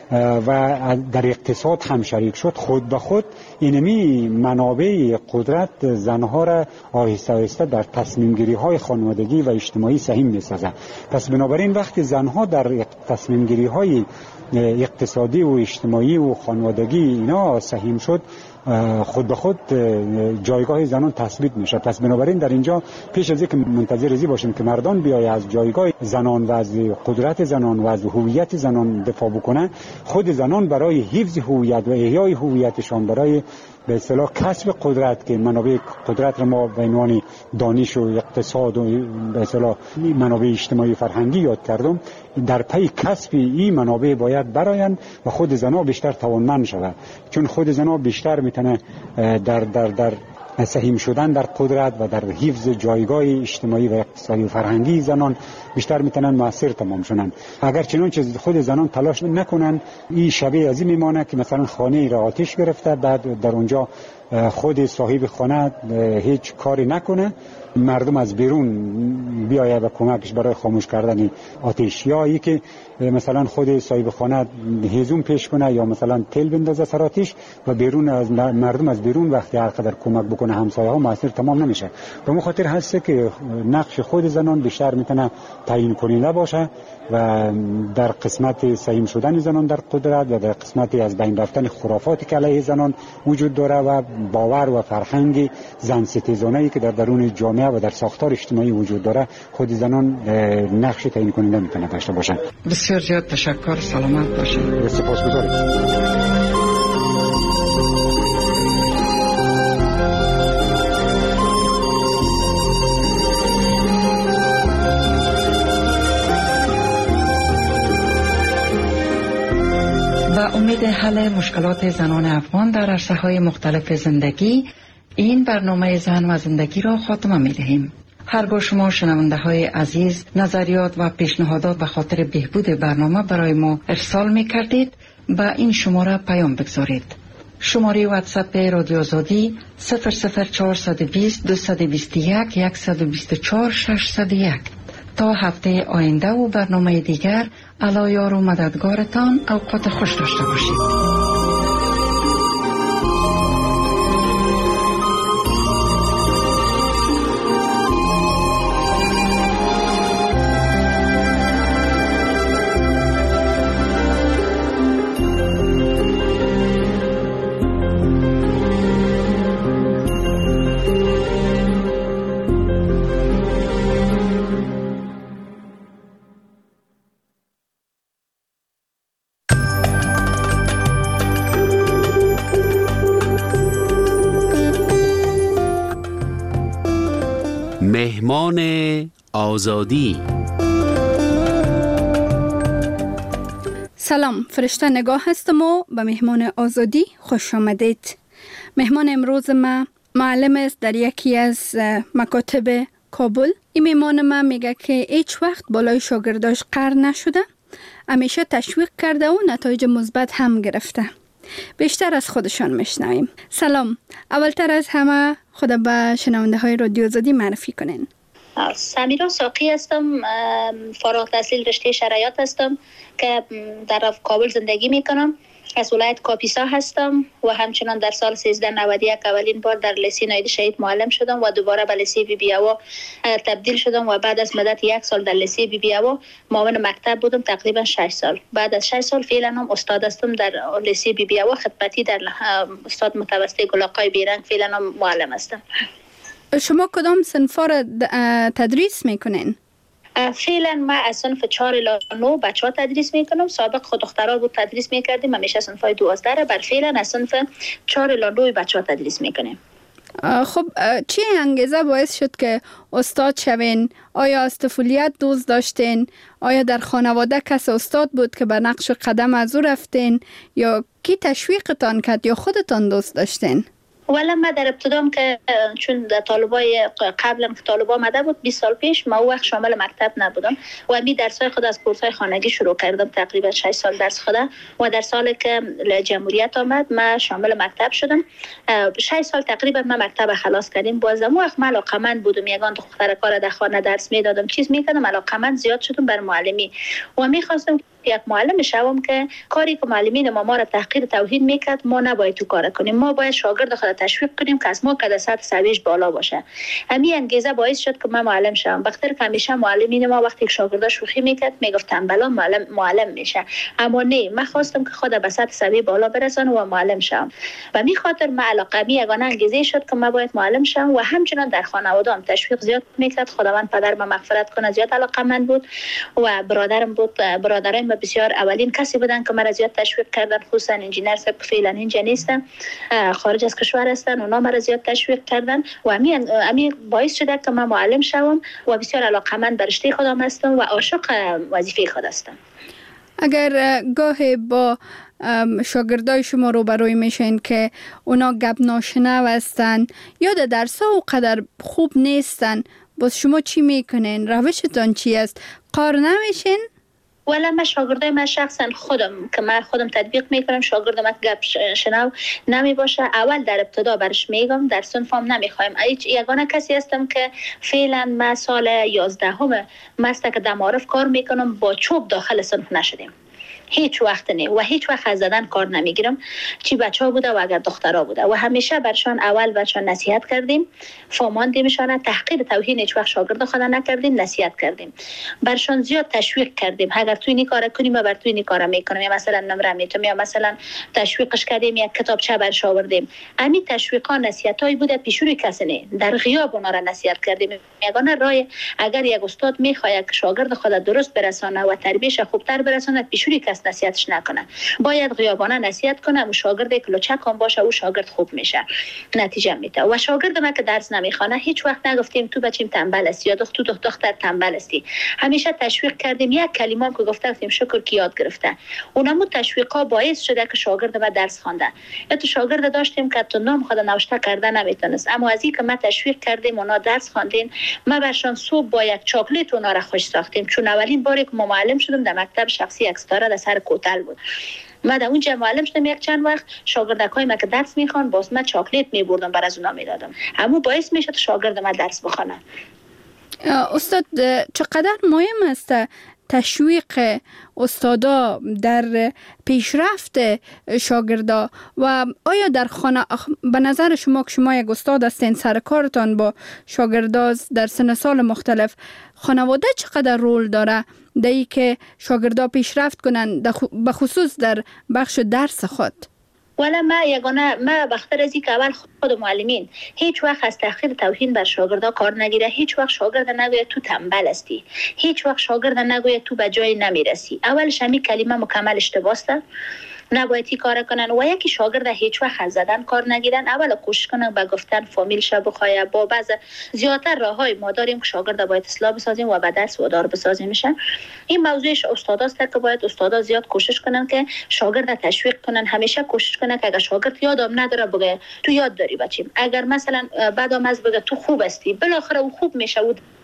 و در اقتصاد هم شریک شد، خود به خود اینمی منابع قدرت زنها را آهسته آهسته در تصمیم گیری های خانوادگی و اجتماعی سهیم می‌سازد. پس بنابراین وقتی زنها در تصمیم گیری های اقتصادی و اجتماعی و خانوادگی اینا سهیم شد، خود به خود جایگاه زنان تثبیت میشه. پس بنابراین در اینجا پیش از اینکه منتظر ازی باشیم که مردان بیای از جایگاه زنان و از قدرت زنان و از هویت زنان دفاع بکنن، خود زنان برای حفظ هویت و احیای هویتشان، برای به اصطلاح کسب قدرت که منابع قدرت را ما به عنوان دانش و اقتصاد و به اصطلاح منابع اجتماعی و فرهنگی یاد کردم، در پی کسب این منابع باید برایند و خود زنان بیشتر توانمند شود، چون خود زنان بیشتر میتونه در در در سهیم شدن در قدرت و در حفظ جایگاه اجتماعی و اقتصادی و فرهنگی زنان بیشتر میتونن موثر تمام شونن. اگر چنانچه خود زنان تلاش نکنن، این شبیه از این میمانه که مثلا خانه ای را آتش گرفته، بعد در اونجا خود صاحب خانه هیچ کاری نکنه، مردم از بیرون بیایه و کمکش برای خاموش کردن آتش، یا ای که مثلا خود صاحب خانه هیزم پیش کنه یا مثلا تل بندازه سر آتش و بیرون از مردم از بیرون وقتی هر قدر کمک بکنه همسایه ها موثر تمام نمیشه. به اون خاطر هست که نقش خود زنان بیشتر میتونه تعیین کننده باشه و در قسمت سهیم شدن زنان در قدرت و در قسمتی از بین رفتن خرافاتی که علیه زنان وجود داره و باور و فرهنگ زن ستیزانه‌ای که در درون جامعه و در ساختار اجتماعی وجود داره، خود زنان نقش تعیین کننده میتونه داشته باشن. بسیار زیاد تشکر، سلامت باشید. سپاسگزارم. و امید حل مشکلات زنان افغان در عرصه‌های مختلف زندگی، این برنامه زن و زندگی را خاتمه می دهیم. هرگاه شما شنونده های عزیز نظریات و پیشنهادات به خاطر بهبود برنامه برای ما ارسال می کردید، با این شماره پیام بگذارید. شماره واتساپ رادیو آزادی صفر صفر چهارصد و بیست دویست و بیست و یک صد و بیست و چهار ششصد و یک. تا هفته آینده و برنامه دیگر، علی یار و مددگارتان، اوقات خوش داشته باشید. مهمان آزادی. سلام، فرشته نگاه هستم و به مهمان آزادی خوش آمدید. مهمان امروز ما معلم است در یکی از مکاتب کابل. این مهمان ما میگه که هیچ وقت بالای شاگرداش قهر نشده، همیشه تشویق کرده و نتایج مثبت هم گرفته. بیشتر از خودشان میشنویم. سلام، اولتر از همه خود به شنونده های رادیو آزادی معرفی کنین. سمیرا ساقی هستم، فارغ التحصیل رشته شرایط هستم که در کابل زندگی میکنم. از ولایت کاپیسا هستم و همچنان در سال سیزده نود و یک اولین بار در لیسه ناید شهید معلم شدم و دوباره به لیسه بی بی هوا تبدیل شدم و بعد از مدت یک سال در لیسه بی بی هوا معاون مکتب بودم، تقریبا شش سال. بعد از شش سال فعلا هم استاد هستم در لیسه بی بی هوا خدمتی در استاد متوسط گلاقای بیرنگ، فعلا هم معلم هستم. شما کدام صنفا را تدریس میکنین؟ فعلا ما از صنف چهار الی نه بچه ها تدریس میکنم. سابق خود دخترها بود تدریس میکردیم، همیشه صنف های دوازده را، بر فعلا از صنف چهار الی نه بچه ها تدریس میکنیم. خب چی انگیزه باعث شد که استاد شوین؟ آیا از طفولیت دوست داشتین؟ آیا در خانواده کس استاد بود که به نقش قدم از او رفتین؟ یا کی تشویقتان کرد یا خودتان دوست داشتین؟ ولی ما در ابتدام که چون طالبای قبلا که طالب آمده بود بیست سال پیش، ما وقت شامل مکتب نبودم و می درسای خود از کورسای خانگی شروع کردم، تقریبا شش سال درس خودم و در سالی که جمهوریت آمد ما شامل مکتب شدم. شش سال تقریبا ما مکتب خلاص کردیم. بازم وقت ما علاقمند بودم، یگان دختر کار در خانه درس میدادم، چیز میکردم، علاقمند زیاد شدم بر معلمی و میخواستم یک معلم شوم که کاری که معلمین ما ما را تحقیر توهین میکرد ما نباید تو کار کنیم، ما باید شاگرد خود تشویق کنیم که از ما که سطح سویش بالا باشه. همین انگیزه باعث شد که من معلم شوم. بخاطر که همیشه معلمین ما وقتی که شاگردا شوخی میکرد میگفت تنبلا معلم معلم میشه، اما نه، من خواستم که خود به سطح سوی بالا برسانم و معلم شوم و می خاطر من علاقه می یگانه انگیزه شد که من باید معلم شوم و همچنان در خانواده‌ام تشویق زیاد میکرد. خداوند پدر ما مغفرت کنه زیاد علاقمند بود و برادرم بود، برادرم بسیار اولین کسی بودن که مرا زیاد تشویق کردن، خصوصا انجینر سب که فعلا اینجا نیستن، خارج از کشور هستن، اونا مرا زیاد تشویق کردن و همین همین باعث شده که من معلم شوم و بسیار علاقمند به رشته خودم هستم و عاشق وظیفه خود هستم. اگر گاهی با شاگردای شما روبروی میشین که اونا گپ ناشنو هستن یا در درس‌ها اونقدر خوب نیستن، باز شما چی میکنین؟ روشتان چی است؟ قار نمیشین؟ ولی من شاگردای من شخصا خودم که من خودم تطبیق میکنم، شاگرد من گپ شنو نمی باشه اول در ابتدا برش میگم، در صنفم نمیخوایم. هیچ یگانه کسی هستم که فعلا من سال یازدهم مسته که در معارف کار میکنم، با چوب داخل صنف نشدیم، هیچ وقت نه و هیچ وقت از زدن کار نمیگیرم، چی بچه ها بوده و اگر دخترها بوده و همیشه برشان اول برشان نصیحت کردیم، فهماندیمشان، تحقیر توهین هیچ وقت شاگرد خود نکردیم، نصیحت کردیم، برشان زیاد تشویق کردیم اگر تو این کارا کنیم ما بر تو این کارا میکنم، یا مثلا نمره میتم، یا مثلا تشویقش کردیم یک کتابچه برش آوردیم. همین تشویقا نصیحتایی بوده پیشوری کسی نه، در غیاب اونا را نصیحت کردیم. یگانه راه اگر یک استاد میخواد که شاگرد خود درست برسانه و تربیتش خوبتر برسانه، پیشوری کس نصیحتش نکنه، باید غیابانه نصیحت کنه. و شاگرد که لچکان باشه او شاگرد خوب میشه، نتیجه میده. و شاگرد ما که درس نمیخونه هیچ وقت نگفتیم تو بچیم تنبل است یا دختر تو دختر تنبل استی، همیشه تشویق کردیم. یک کلمه که گفته گفتیم شکر که یاد گرفته، اونمو تشویقا باعث شده که شاگرد ما درس خوانده. یا تو شاگرد داشتیم که تو نام خود نوشته کرده نمیتونست، اما از اینکه ما تشویق کردیم اونا درس خواندین، ما برشان صبح با یک چاکلیت اونا را خوش ساختیم. چون اولین باری که ما معلم شدم در مکتب شخصی یک ستاره در سر کوتل بود، ما در اونجا معلم شدم یک چند وقت، شاگردکای ما که درس میخوان باز من چاکلیت میبردم بر از اونا میدادم، همون باعث میشد شاگرد ما درس بخونه. استاد چقدر مهم است تشویق استادا در پیشرفت شاگردا و آیا در خانه به نظر شما که شما یک استاد هستین، سر کارتان با شاگردا در سن سال مختلف، خانواده چقدر رول داره در ای که شاگردا پیشرفت کنن به خصوص در بخش درس خود؟ ولی ما یگانه ما بخاطر از اینکه اول خود معلمین هیچ وقت از تحقیر توهین بر شاگردا کار نگیره، هیچ وقت شاگرد نگوید تو تنبل هستی، هیچ وقت شاگرد نگوید تو به جای نمیرسی. اولش همین کلمه مکمل اشتباه است، نباید این کار کنن. و یکی شاگرد هیچ وقت از زدن کار نگیرن، اول کوشش کنن به گفتن فامیل شب بخواه. با بعض زیادتر راههای ما داریم که شاگرد باید اصلاح بسازیم و به درس وادار بسازیم میشن. این موضوعش استاداست که باید استادا زیاد کوشش کنن که شاگرد تشویق کنن، همیشه کوشش کنن که اگر شاگرد یادم نداره بگه تو یاد داری بچیم، اگر مثلا بعدم از بگه تو خوب هستی، بالاخره او خوب میشه، او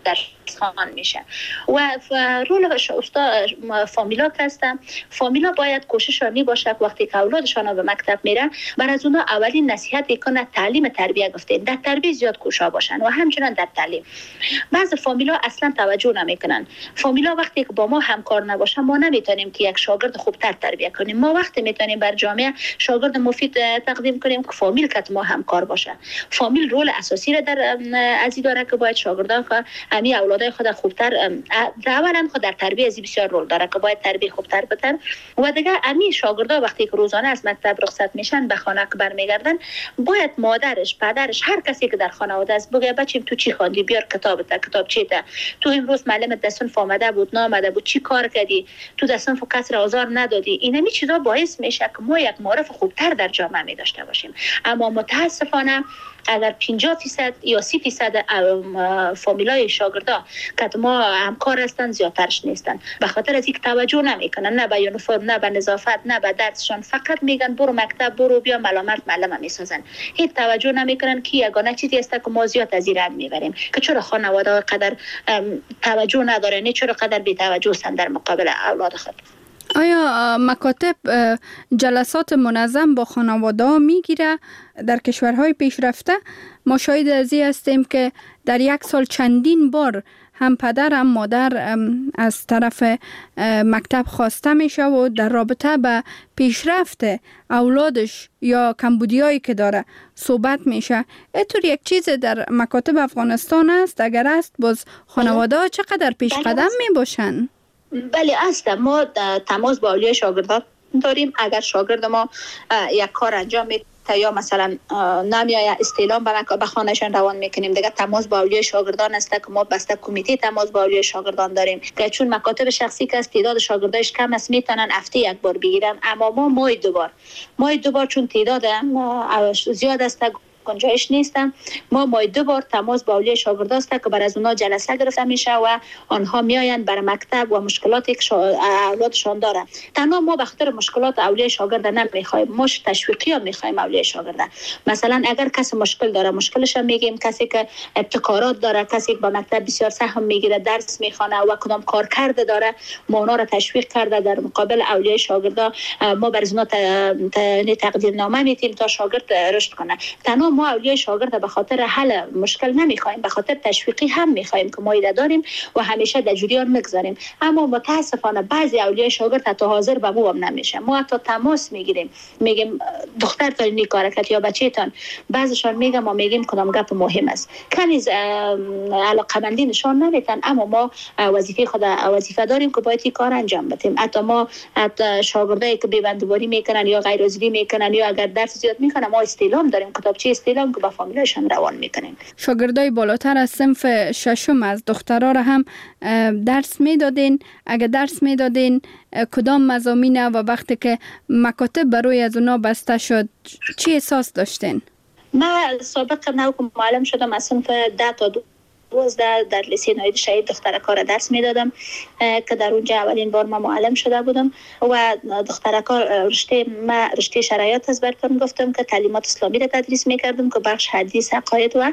درس خوان میشه. و رول استاد فامیلا هستم، فامیلا باید کوشش را می باشه وقتی که اولادشان به مکتب میرن بر از اونها اولین نصیحت کنه تعلیم تربیت گفته، در تربیت زیاد کوشا باشن و همچنین در تعلیم. بعض فامیلا اصلا توجه نمیکنن. فامیلا وقتی که با ما همکار نباشه ما نمیتونیم که یک شاگرد خوبتر تربیت کنیم. ما وقتی میتونیم بر جامعه شاگرد مفید تقدیم کنیم که فامیل که ما همکار باشه. فامیل رول اساسی را در ازی داره که باید شاگردان خود امی اولادای خود خوبتر اولا خود در تربیت ازی بسیار رول داره که باید تربیت خوبتر بتر و دیگه امی شاگردا وقتی که روزانه از مکتب رخصت میشن به خانه که برمیگردن باید مادرش، پدرش، هر کسی که در خانواده است بگه بچه‌م تو چی خواندی، بیار کتابت، کتاب چیته، تو امروز معلمت در صنف آمده بود نه آمده بود، چی کار کردی، تو در صنف کس را آزار ندادی. اینمی چیزا باعث میشه که ما یک معرف خوبتر در جامعه می داشته باشیم. اما متاسفانه اگر پنجاه درصد یا سی درصد فامیلای شاگردا که ما همکار هستند زیادترش نیستن، به خاطر از اینکه توجه نمیکنن نه به یونیفرم، نه به نظافت، نه به درسشان، فقط میگن برو مکتب، برو بیا، ملامت معلم میسازن. هیچ توجه نمیکنن که یگانه چیزی است که ما زیاد از این رنگ میبریم که چرا خانواده قدر توجه ندارن، چرا قدر بی توجه هستند در مقابل اولاد خود. آیا مکاتب جلسات منظم با خانواده ها میگیره؟ در کشورهای پیشرفته ما شاهد از این هستیم که در یک سال چندین بار هم پدر هم مادر از طرف مکتب خواسته میشه و در رابطه به پیشرفت اولادش یا کمبودیایی که داره صحبت میشه. اینطور یک چیز در مکاتب افغانستان است؟ اگر است باز خانواده ها چقدر پیش قدم میباشن؟ بله است. ما تماس با اولیای شاگردان داریم. اگر شاگرد ما یک کار انجام میده یا مثلا نمیای استعلام به به خانهشان روان میکنیم، دیگه تماس با اولیای شاگردان است که ما بسته کمیته تماس با اولیای شاگردان داریم که چون مکاتب شخصی که از تعداد شاگرداش کم است میتونن هفته یک بار بگیرن، اما ما ماه دو بار ماه دو بار چون تعداد زیاد است گنجایش نیستن، ما ماه دو بار تماس با اولیای شاگرد است که بر از اونها جلسه گرفته میشه و آنها میآیند بر مکتب و مشکلاتی که اولادشان داره. تنها ما به خاطر مشکلات اولیای شاگرد نمیخوایم، ما تشویقی ها میخوایم اولیای شاگرد. مثلا اگر کسی مشکل داره مشکلش هم میگیم، کسی که ابتکارات داره، کسی که با مکتب بسیار سهم میگیره، درس میخوانه و کدام کار کرده داره، ما اونا را تشویق کرده در مقابل اولیای شاگرد ما بر از اونها تقدیر نامه میدیم تا شاگرد رشد کنه. تنها ما اولیای شاگرد به خاطر حل مشکل نمیخوایم، به خاطر تشویقی هم میخوایم که ما ایده داریم و همیشه در جریان میگذاریم. اما متاسفانه بعضی اولیای شاگرد حتی حاضر به ما هم نمیشه. ما حتی تماس میگیریم، میگیم دختر تا این کار کرد یا بچه‌تان، بعضیشان میگم ما میگیم کدام گپ مهم است، کنیز علاقه‌مندی نشان نمیدن، اما ما وظیفه خود وظیفه داریم که باید این کار انجام بدیم. حتی ما حتی شاگردایی که بی‌بندوباری میکنن یا غیر حاضری میکنن یا اگر درس زیاد میکنن ما استعلام داریم، کتابچه استعلام که با فامیلشان روان میکنیم. شاگردای بالاتر از صنف ششم از دخترها را هم درس میدادین؟ اگر درس میدادین کدام مضامین و وقتی که مکاتب برای از اونا بسته شد چی احساس داشتین؟ من سابق نو که معلم شدم از صنف ده تا دو دوازده در لیسه ناید شهید دخترکار درس میدادم که در اونجا اولین بار ما معلم شده بودم و دخترکار رشته ما رشته شرایط از برکن گفتم که تعلیمات اسلامی را تدریس میکردم که بخش حدیث عقاید و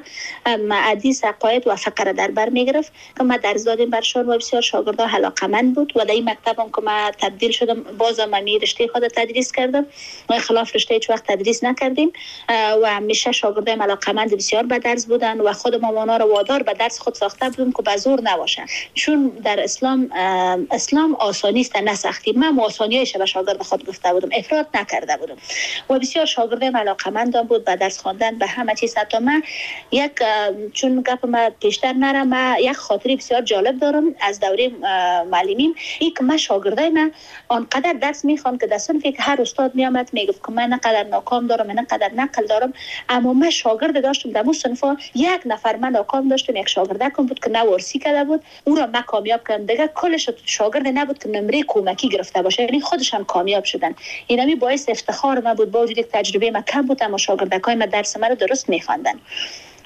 حدیث عقاید و فقه را در بر میگرفت که ما درس دادیم برشان و بسیار شاگردا علاقه‌مند بود و در این مکتبم که ما تبدیل شدم بازم من رشته خود تدریس کردم و خلاف رشته هیچ وقت تدریس نکردیم و همیشه شاگردای علاقه‌مند بسیار به درس بودن و خود ما اونا رو وادار به درس خود ساخته بودم که به زور نباشه، چون در اسلام اسلام آسانی است نه سختی. من آسانیش به شاگرد خود گفته بودم، افراط نکرده بودم و بسیار شاگردم علاقه‌مند بود به درس خواندن به همه چیز. حتی من یک چون گپ ما بیشتر نره، من یک خاطری بسیار جالب دارم از دوره معلمیم. این که من شاگردای من آنقدر درس میخوان که در صنفی که هر استاد میامد میگفت که من نقدر ناکام دارم، من نقدر نقل دارم، اما من شاگرد داشتم در اون صنفا یک نفر من ناکام داشتم، یک شاگرد کم بود که نوارسی کرده بود، او را من کامیاب کردم. دیگه کلش شاگرد نبود که نمره کمکی گرفته باشه، یعنی خودشان کامیاب شدن. اینمی باعث افتخار من بود، با وجودی که تجربه من کم بود اما شاگردکای من درس من رو درست میخواندن.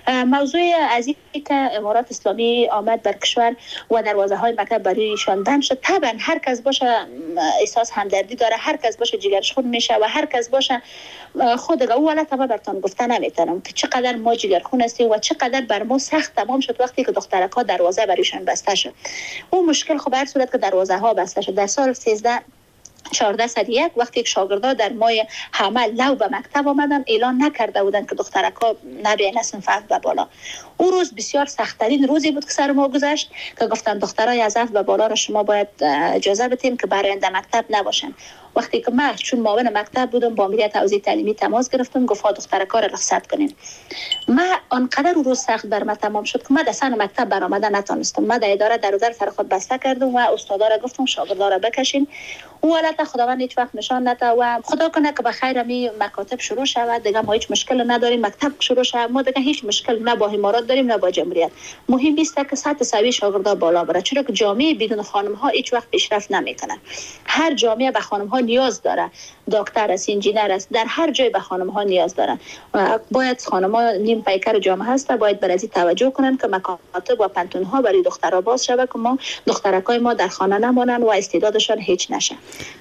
موضوع از این که امارات اسلامی آمد بر کشور و دروازه های مکتب برایشان بند شد، طبعا هر کس باشه احساس همدردی داره، هر کس باشه جگرش خون میشه و هر کس باشه خود او ولی طبعا براتون گفتن نمیتونم که چقدر ما جگرخون هستیم و چقدر بر ما سخت تمام شد وقتی که دخترک ها دروازه برایشان بسته شد. اون مشکل خب هر صورت که دروازه ها بسته شد در سال سیزده چهارده صد یک وقتی که شاگردا در ماه حمل لو به مکتب آمدن اعلان نکرده بودن که دخترک ها نبیاین صنف هفت به بالا. اون روز بسیار سخت‌ترین روزی بود که سر ما گذشت که گفتن دخترای از هفت به بالا را شما باید اجازه بدیم که برای آینده مکتب نباشن. وقتی که من چون معاون مکتب بودم با مدیر توزیع تعلیمی تماس گرفتم گفت دخترکا را رخصت کنین. من آنقدر اون روز سخت بر من تمام شد که من در سن مکتب برآمده نتونستم. من در اداره در در سر خود بسته کردم و استادا را گفتم شاگردا را بکشین. او حالت خداوند هیچ وقت نشان نده و خدا کنه که بخیر می مکاتب شروع شود دیگه. ما هیچ مشکل نداریم، مکتب شروع شود، ما دیگه هیچ مشکل نه با امارات داریم نه با جمهوریت. مهم است که سطح سوی شاگردا بالا بره، چرا که جامعه بدون خانم ها هیچ وقت پیشرفت نمیکنه. هر جامعه به خانم ها نیاز داره، دکتر است، انجینر است، در هر جای به خانم ها نیاز دارن. باید خانم ها نیم پیکر جامعه هست، باید بر ازی توجه کنن که مکاتب و پنتون ها برای دخترها باز شود که ما دخترکای ما در خانه نمانن و استعدادشان هیچ نشه.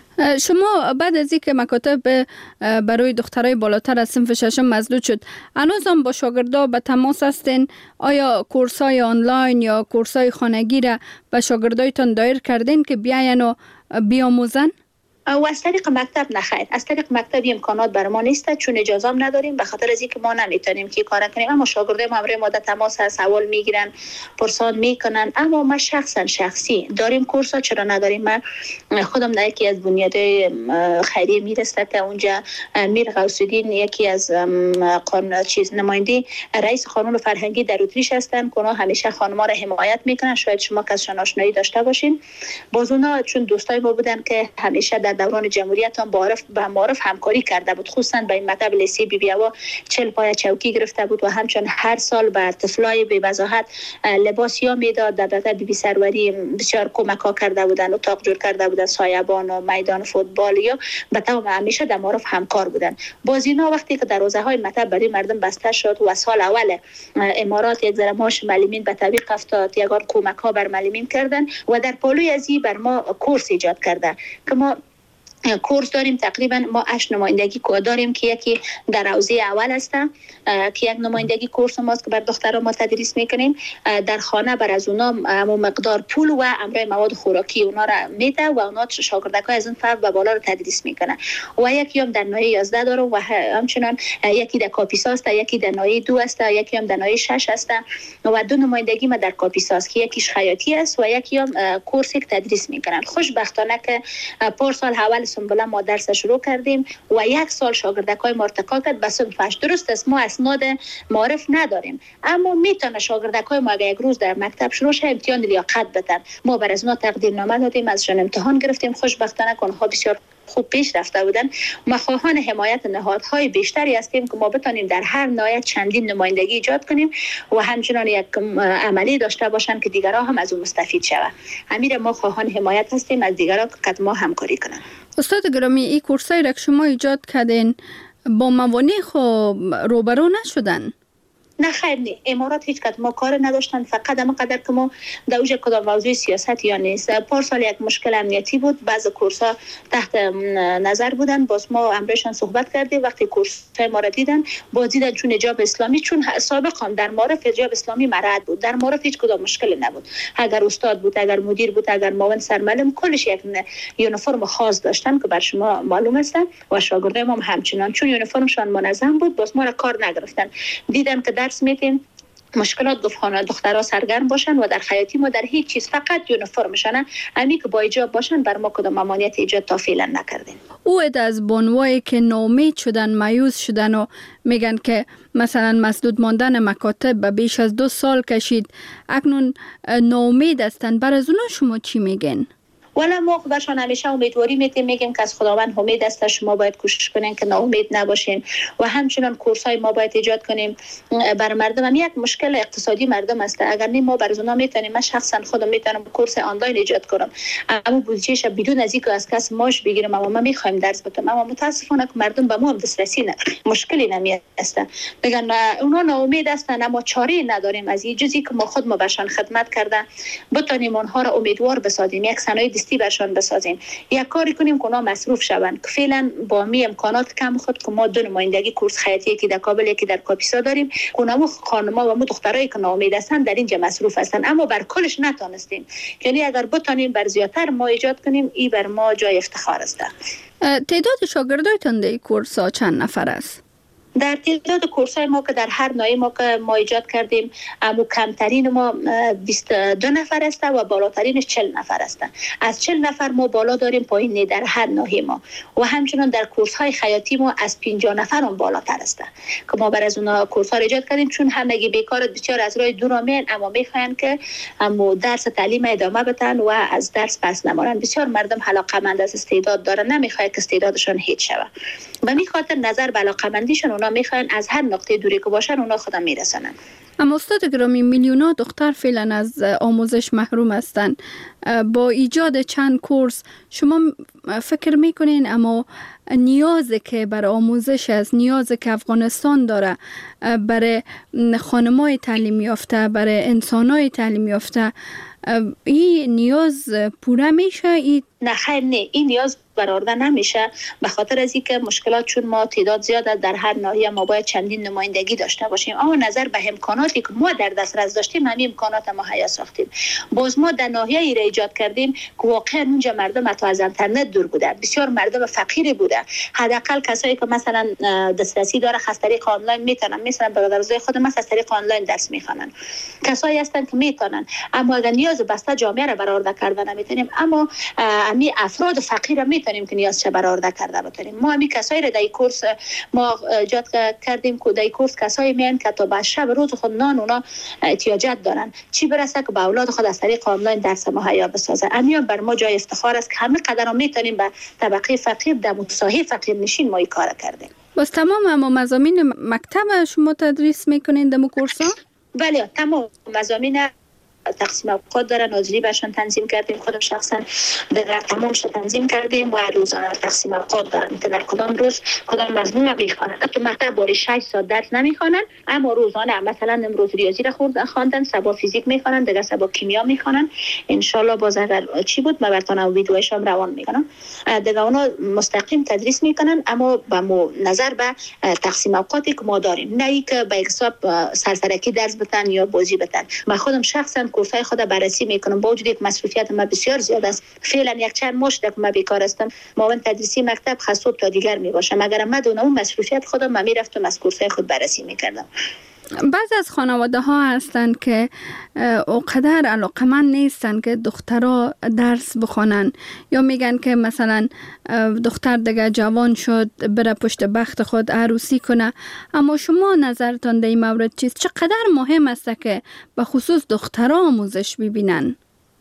شما بعد از اینکه مکاتب برای دخترای بالاتر از صنف ششم مسدود شد، هنوز هم با شاگردا به تماس هستین؟ آیا کورسای آنلاین یا کورسای خانگی را به شاگردایتان دایر کردین که بیاین و بیاموزن؟ و از طریق مکتب نخیر، از طریق مکتب امکانات بر ما نیست چون اجازه هم نداریم به خاطر از اینکه ما نمیتونیم که کار کنیم. اما شاگردای ما همراه ما در تماس هست، سوال میگیرن، پرسان میکنن. اما ما شخصا شخصی داریم کورسا، چرا نداریم؟ من خودم در یکی از بنیادهای خیریه میرسته که اونجا میر غوث الدین یکی از قانون چیز نماینده رئیس قانون فرهنگی در اتریش هستن که همیشه خانم‌ها را حمایت میکنن. شاید شما کسشون آشنایی داشته باشین. باز اونا چون دوستای ما بودن که همیشه در دوران جمهوریت هم با عرف با معرف همکاری کرده بود، خصوصا به این مکتب لیسه بی بی هوا چهل پای چوکی گرفته بود و همچنین هر سال بر طفلای بی وضاحت لباس یا میداد. در مکتب بی بی سروری بسیار کمک ها کرده بودن، اتاق جور کرده بودن، سایبان و میدان فوتبال یا به تمام همیشه در معرف همکار بودن. باز اینا وقتی که دروازه های مکتب برای مردم بسته شد و سال اول امارات یک ذره ماش معلمین به طبیق افتاد، یگان کمک ها بر معلمین کردن و در پالوی ازی بر ما کورس ایجاد کرده که ما کورس داریم. تقریبا ما هشت نمایندگی کو داریم که یکی در حوزه اول هستن که یک نمایندگی کورس ماست که بر دختران ما تدریس میکنیم. در خانه بر از اونا مقدار پول و امرای مواد خوراکی اونا را میده و اونا شاگردکای از این فرد به بالا رو تدریس میکنه. و یکی هم در نایه یازده داره و همچنان یکی در کاپیساس است، یکی در نایه دو است، یکی هم در نایه شش است و دو نمایندگی ما در کاپیساس که یکیش خیاطی است و یکی هم کورسی که تدریس میکنن. خوشبختانه که پارسال اول سنبله ما درس شروع کردیم و یک سال شاگردکای ما ارتقا کرد به صنفش. درست است ما اسناد معرف نداریم اما میتونه شاگردکای ما اگه یک روز در مکتب شروع شه امتحان لیاقت بدن. ما بر از ما تقدیم نامه دادیم، ازشان امتحان گرفتیم. خوشبختانه که اونها بسیار خوب پیش رفته بودن. ما خواهان حمایت نهادهای بیشتری هستیم که ما بتونیم در هر نهاد چندین نمایندگی ایجاد کنیم و همچنان یک عملی داشته باشن که دیگرها هم از اون مستفید شوند. همین ما خواهان حمایت هستیم از دیگران که ما همکاری کنن. استاد گرامی، این کورسایی را که شما ایجاد کردین با موانع خو روبرو نشدن؟ نه خیر نی، امارات هیچ کدام ما کار نداشتن، فقط اما قدر که ما در اوج کدام موضوع سیاست یا نیست. پارسال یک مشکل امنیتی بود، بعض کورس‌ها تحت نظر بودن، باز ما امرشان صحبت کردیم. وقتی کورس‌های ما را دیدن باز دیدن چون حجاب اسلامی، چون سابقا هم در معرف حجاب اسلامی مراد بود، در معرف هیچ کدام مشکلی نبود. اگر استاد بود، اگر مدیر بود، اگر معاون سرمعلم، کلش یک یونیفرم خاص داشتن که بر شما معلوم است و شاگردای ما همچنان چون یونیفرمشان منظم بود باز ما را کار نگرفتن. دیدن که درس میدیم مشکلات گفت خانه دخترها سرگرم باشن و در خیاطی ما در هیچ چیز فقط یونیفرمشان امی که با حجاب باشن بر ما کدام ممانعت ایجاد تا فعلا نکردیم. او از بانوایی که ناامید شدن، مایوس شدن و میگن که مثلا مسدود ماندن مکاتب به بیش از دو سال کشید، اکنون ناامید هستن، بر از اونا شما چی میگن؟ ولی ما برشان همیشه امیدواری میتیم، میگیم که از خداوند امید است، شما باید کوشش کنین که ناامید نباشین و همچنین کورس های ما باید ایجاد کنیم بر مردم. هم یک مشکل اقتصادی مردم است، اگر نه ما بر اونا میتونیم، من شخصا خودم میتونم کورس آنلاین ایجاد کنم، اما بودجهش بدون از اینکه از کس ماش بگیرم، اما ما میخوایم درس بدم، اما متاسفانه که مردم به ما هم دسترسی ندارن، مشکلی نمی است. میگن اونا ناامید هستن، اما چاره نداریم از این جزی که ما خود ما برشان خدمت کرده بتونیم اونها را امیدوار بسازیم، یک صنایع دستی برشان بسازیم، یک کاری کنیم که اونا مصروف شوند. که فعلا با می امکانات کم خود که ما دو نمایندگی کورس خیاطی که در کابل یکی در کاپیسا داریم، اونها خانم‌ها و مو دخترایی که ناامید هستند در اینجا مصروف هستند، اما بر کلش نتونستیم. یعنی اگر بتونیم بر زیاتر ما ایجاد کنیم، این بر ما جای افتخار است. تعداد شاگردایتان در کورس ها چند نفر است؟ در تعداد کورس های ما که در هر ناحیه ما که ما ایجاد کردیم، اما کمترین ما بیست و دو نفر است و بالاترینش چهل نفر است. از چهل نفر ما بالا داریم، پایین در هر ناحیه ما. و همچنین در کورس های خیاطی ما از پنجاه نفر هم بالاتر است که ما بر از اونها کورس ها ایجاد کردیم، چون همگی بیکار بسیار از راه دور میان، اما میخواین که اما درس تعلیم ادامه بدن و از درس پس نمانند. بسیار مردم علاقه‌مند از استعداد دارن، نمیخواد که استعدادشون هیچ شود. به می خاطر نظر به علاقه‌مندیشون اونا میخوان از هر نقطه دوری که باشن اونا خودم میرسونن. اما استاد گرامی، میلیون‌ها دختر فعلا از آموزش محروم هستند. با ایجاد چند کورس شما فکر میکنین اما نیازی که برای آموزش است، نیازی که افغانستان داره برای خانم‌های تعلیم یافته، برای انسان‌های تعلیم یافته، این نیاز پوره میشه؟ این نه خیر نه، این نیاز برآورده نمیشه، به خاطر از اینکه مشکلات، چون ما تعداد زیاد است در هر ناحیه، ما باید چندین نمایندگی داشته باشیم. اما نظر به امکاناتی که ما در دسترس داشتیم، همین امکانات ما حیا ساختیم. باز ما در ناحیه ای را ایجاد کردیم که واقعا اونجا مردم حتی از اینترنت دور بوده، بسیار مردم فقیری بوده. حداقل کسایی که مثلا دسترسی داره از طریق آنلاین میتونن، مثلا برادرزای خود ما از طریق آنلاین درس میخوانن، کسایی هستن که میتونن، اما اگر نیاز بسته جامعه را برآورده کردن نمیتونیم. اما امی افراد فقیر میتونیم که نیاز چه برآورده کرده بتونیم. ما همین کسایی را در کورس ما ایجاد کردیم که در کورس کسایی میان که تا به شب روز خود نان اونا احتیاجات دارن، چی برسه که به اولاد خود از طریق آنلاین درس مهیا بسازه. امیان بر ما جای افتخار است که همه قدر میتونیم به طبقه فقیر در ساحه فقیر نشین ما این کار کردیم. باز تمام اما مضامین مکتب شما تدریس میکنین در کورس ها؟ بله، تمام مضامین تقسیم اوقات داره، ناظری برشان تنظیم کردیم، خودم شخصا در تمامش تنظیم کردیم و روزانه تقسیم اوقات دارن که در کدام روز کدام مضمون میخوانن. تو مکتب باری شش ساعت درس نمیخوانن، اما روزانه مثلا امروز ریاضی را خواندن، صبح فیزیک میخوانن، دیگه صبح کیمیا میخوانن. ان شاء الله باز اگر چی بود من براتون ویدیوهاش هم روان میکنم. دیگه اونا مستقیم تدریس میکنن، اما با نظر به تقسیم اوقاتی که ما داریم، نه اینکه به حساب سرسرکی درس بدن یا بازی بدن. من خودم شخصا کورسای خود بررسی میکنم، با وجود یک مسئولیت ما بسیار زیاد است. فعلا یک چند ماه که ما بیکار هستم، معاون تدریسی مکتب خاصوب تا دیگر میباشم. اگر من دون اون مسئولیت خودم من میرفتم از کورسای خود بررسی میکردم. بعض از خانواده ها هستند که اونقدر علاقمند نیستن که دخترها درس بخونن، یا میگن که مثلا دختر دیگه جوان شد بره پشت بخت خود عروسی کنه. اما شما نظرتان در این مورد چیست؟ چقدر مهم است که به خصوص دخترها آموزش ببینن؟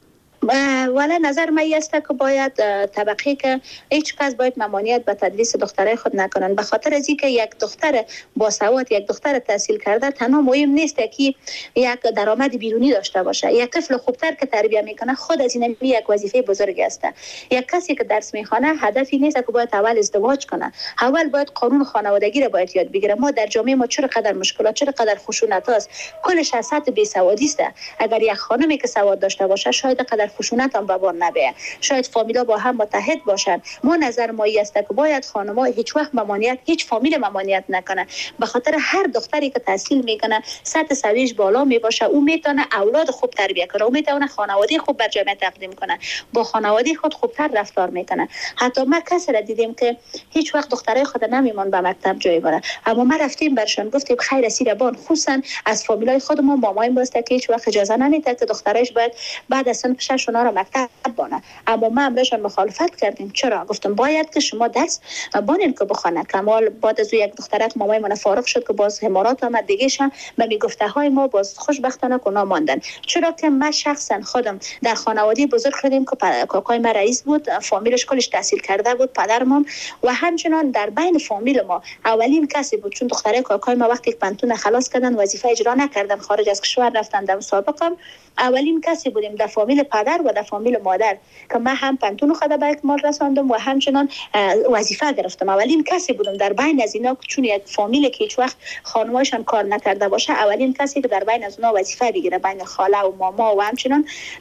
ولی نظر من است که باید طبقه که هیچ کس باید ممانعت به تدریس دخترای خود نکنن، به خاطر از اینکه یک دختر باسواد، یک دختر تحصیل کرده تنها مهم نیست که یک درآمد بیرونی داشته باشه. یک طفل خوبتر که تربیت میکنه خود از این یک وظیفه بزرگ است. یک کسی که درس میخوانه هدفی نیست که باید اول ازدواج کنه، اول باید قانون خانوادگی را باید یاد بگیره. ما در جامعه ما چقدر مشکلات، چقدر خشونت است، کلش از سطح بیسوادی است. اگر یک خانمی که سواد داشته باشه شاید قدر خشونت هم به بار نبیه، شاید فامیلا با هم متحد باشن. ما نظر ما است که باید خانم‌ها هیچ وقت ممانعت، هیچ فامیل ممانعت نکنه، به خاطر هر دختری که تحصیل میکنه سطح سویش بالا می باشه، او میتونه اولاد خوب تربیت کنه، او میتونه خانواده خوب بر جامعه تقدیم کنه، با خانواده خود خوبتر رفتار میکنه. حتی ما کسی را دیدیم که هیچ وقت دخترای خود نمیمون به مکتب جای بره، اما ما رفتیم برشان گفتیم خیر اسیر بان، خصوصا از فامیلای خودمون مامای واسطه که هیچ وقت اجازه نمیده که دخترایش باید بعد از سن بچه‌شون را مکتب بانه. اما ما امرشان مخالفت کردیم. چرا؟ گفتم باید که شما درس بانین که بخونه. کمال بعد از یک دخترک مامای من فارغ شد که باز امارات آمد دیگه شم به می گفته های ما باز خوشبختانه که ماندن. چرا که من شخصا خودم در خانواده بزرگ شدیم که کاکای ما رئیس بود، فامیلش کلش تحصیل کرده بود، پدرم و همچنان در بین فامیل ما اولین کسی بود. چون دختره کاکای ما وقتی پنتون خلاص کردن وظیفه اجرا نکردن، خارج از کشور رفتن، در مسابقه اولین کسی بودیم در فامیل پدر و در فامیل مادر که من هم پنتون خود به اکمال رساندم و همچنان وظیفه گرفتم. اولین کسی بودم در بین از اینا، چون یک فامیل که هیچ وقت خانواده‌شان کار نکرده باشه، اولین کسی که در بین از اونا وظیفه بگیره، بین خاله و ماما و همچنان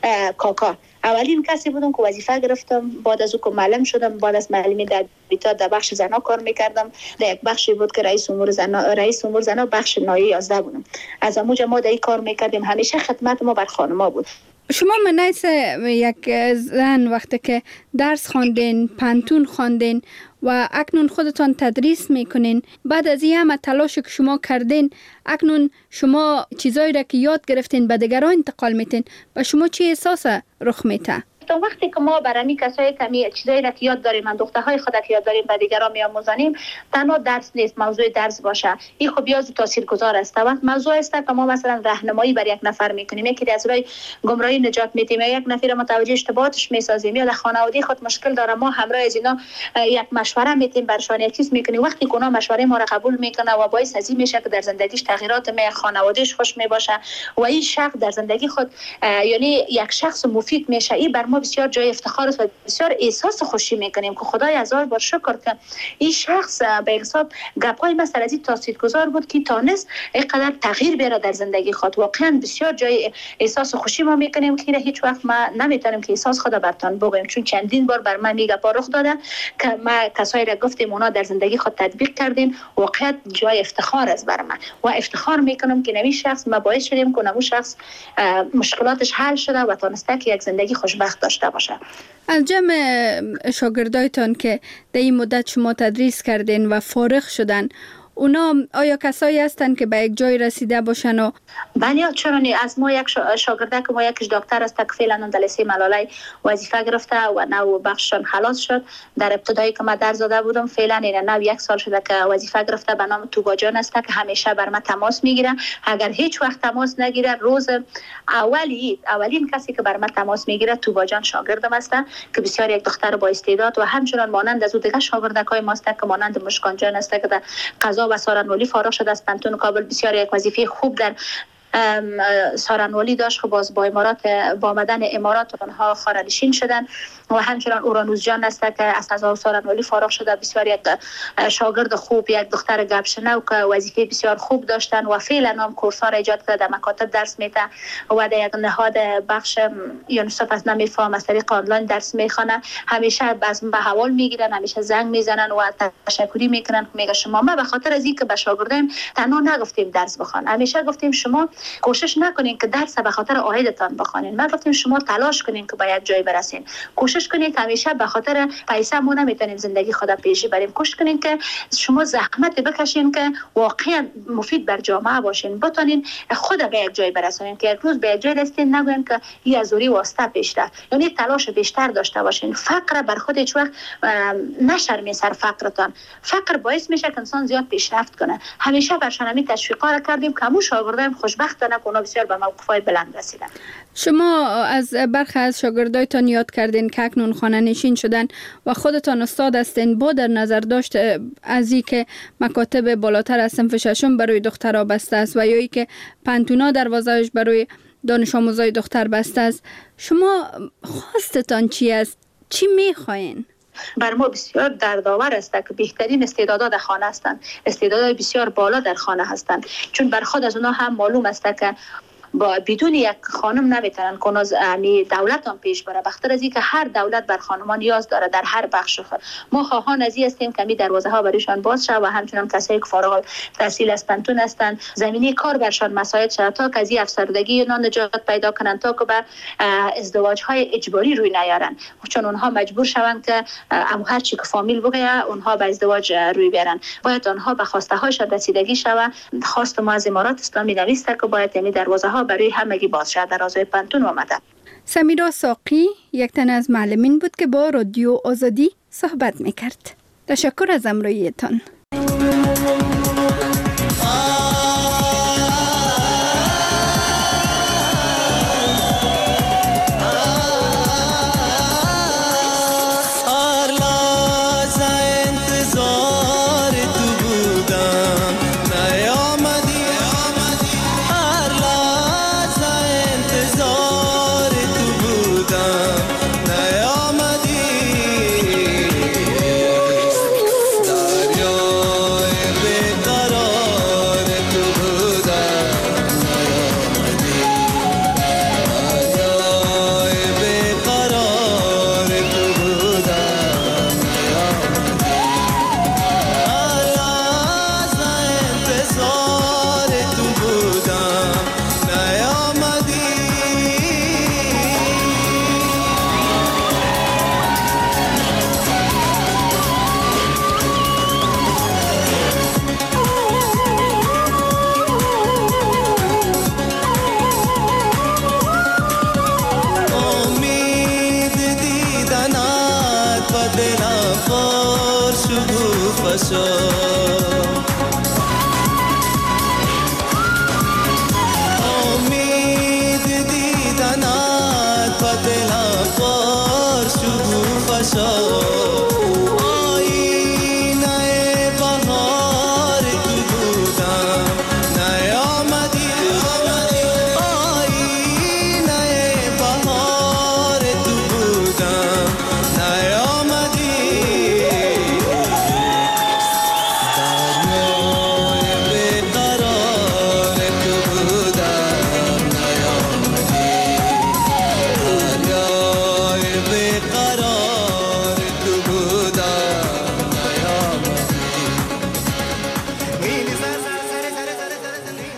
کاکا اولین کسی بودم که وظیفه گرفتم. بعد از او که معلم شدم، بعد از معلمی در بیتا در بخش زنا کار میکردم. در یک بخشی بود که رئیس امور زنا رئیس امور زنا بخش نایه یازده بودم. از اموجه ما در این کار میکردیم. همیشه خدمت ما بر خانما بود. شما منیس یک زن وقتی که درس خواندین، پنتون خواندین و اکنون خودتان تدریس میکنین، بعد از این همه تلاش که شما کردین، اکنون شما چیزایی را که یاد گرفتین به دیگران انتقال میتین، و شما چی احساس رخ میته؟ تا وقتی که ما برای کسایی که چیزایی را که یاد داریم، من دخترهای خود که یاد داریم به دیگران میآموزانیم، تنها درس نیست، موضوع درس باشه، این خب بیاز تاثیرگذار است. وقت موضوع است که ما مثلا راهنمایی بر یک نفر میکنیم، یکی از راه گمراهی نجات میدیم، یک نفر متوجه اشتباهاتش میسازیم، یا در خانواده خود مشکل داره، ما همراه از اینا یک مشوره میدیم، برشان یک چیز میکنیم. وقتی که اونا مشوره ما را قبول میکنه و باعث ازی میشه که در زندگیش تغییرات می خانوادهش خوش میباشه و این شخص در زندگی خود یعنی یک شخص مفید میشه، این بر ما بسیار جای افتخار است و بسیار احساس خوشی میکنیم که خدای هزار بار شکر که این شخص به حساب گپای مثلا از این تاثیرگذار بود که تانست اینقدر تغییر بیاره در زندگی خود. واقعا بسیار جای احساس خوشی ما میکنیم که هیچ وقت ما نمیتونیم که احساس خود برتان بگویم، چون چندین بار بر من میگپا رخ داده که ما کسایی را گفتیم اونا در زندگی خود تطبیق کردین. واقعا جای افتخار است بر من و افتخار میکنم که نمی شخص ما باعث شدیم که نمو شخص مشکلاتش حل شده و تانسته که یک زندگی خوشبخت داشته باشه. از جمع شاگردایتان که در این مدت شما تدریس کردین و فارغ شدن، اونا آیا کسایی هستن که به یک جای رسیده باشن؟ و بله، چرا نه؟ از ما یک شاگرده که ما یکیش دکتر است که فعلا در لیسه ملاله وظیفه گرفته و نو بخششان خلاص شد. در ابتدایی که ما درس داده بودم فعلا این نو یک سال شده که وظیفه گرفته، به نام توبا جان است که همیشه بر ما تماس میگیره. اگر هیچ وقت تماس نگیره، روز اولی اولین کسی که بر ما تماس میگیره توبا جان شاگردم است که بسیار یک دختر با استعداد و همچنان مانند از او دیگه شاگردکای ماست که مانند مشکان جان است که در قضا و سارنولی فارغ شده از پنتون کابل، بسیار یک وظیفه خوب در سارنولی داشت که باز با امارات با آمدن امارات آنها خارجین شدن. و همچنان اورانوس جان است که از قضا و سارنولی فارغ شده، بسیار یک شاگرد خوب، یک دختر گپشنو که وظیفه بسیار خوب داشتن و فعلا هم کورس‌ها را ایجاد کرده، در مکاتب درس میده و در یک نهاد بخش یونیسف از نمیفهم از طریق آنلاین درس میخوانه. همیشه باز به حوال میگیرن، همیشه زنگ میزنن و تشکری میکنن، میگه شما ما به خاطر از اینکه به شاگردایم تنها نگفتیم درس بخوان، همیشه گفتیم شما کوشش نکنین که درس به خاطر عایدتان بخوانین، ما گفتیم شما تلاش کنین که به یک جای برسین، کوشش کنین که همیشه به خاطر پیسه ما نمیتونیم زندگی خود پیشی بریم، کوشش کنین که شما زحمت بکشین که واقعا مفید بر جامعه باشین، بتونین خود به یک جای برسونین که یک روز به یک جای رسیدین نگوین که این از اوری واسطه پیش رفت. یعنی تلاش بیشتر داشته باشین. فقر بر خود هیچ وقت نشرمین سر فقرتان. فقر باعث میشه که انسان زیاد پیشرفت کنه. همیشه برشان همین تشویقا را کردیم که همون شاگردایم خوشبختانه که اونا بسیار به موقف‌های بلند رسیدن. شما از برخی از شاگردایتان یاد کردین که اکنون خانه نشین شدن و خودتان استاد هستین، با در نظر داشت از این که مکاتب بالاتر از صنف ششم برای دخترها بسته است و یا ای که پنتونا دروازه‌اش برای دانش آموزای دختر بسته است، شما خواستتان چی است؟ چی میخواین؟ بر ما بسیار دردآور است که بهترین استعدادات در خانه هستند، استعدادات بسیار بالا در خانه هستند، چون بر خود از اونها هم معلوم است که با بدون یک خانم نمیتونن که از دولت هم پیش بره، بخاطر از اینکه هر دولت بر خانمان نیاز داره در هر بخش خود. ما خواهان از این هستیم که می دروازه ها برایشان باز شود و همچنان کسایی که فارغ التحصیل از پنتون هستند زمینه کار برشان مساعد شود تا که از این افسردگی اینا نجات پیدا کنند، تا که به ازدواج های اجباری روی نیارن، چون اونها مجبور شوند که هر چی که فامیل بگه اونها به ازدواج روی بیارن. باید آنها به خواسته هاشون رسیدگی شود. خواست ما از امارات اسلامی نویسته که باید یعنی دروازه ها برای همگی باز شد در رازهای پنتون آمده. سمیرا ساقی یک تن از معلمین بود که با رادیو آزادی صحبت میکرد. تشکر از همراهیتان. So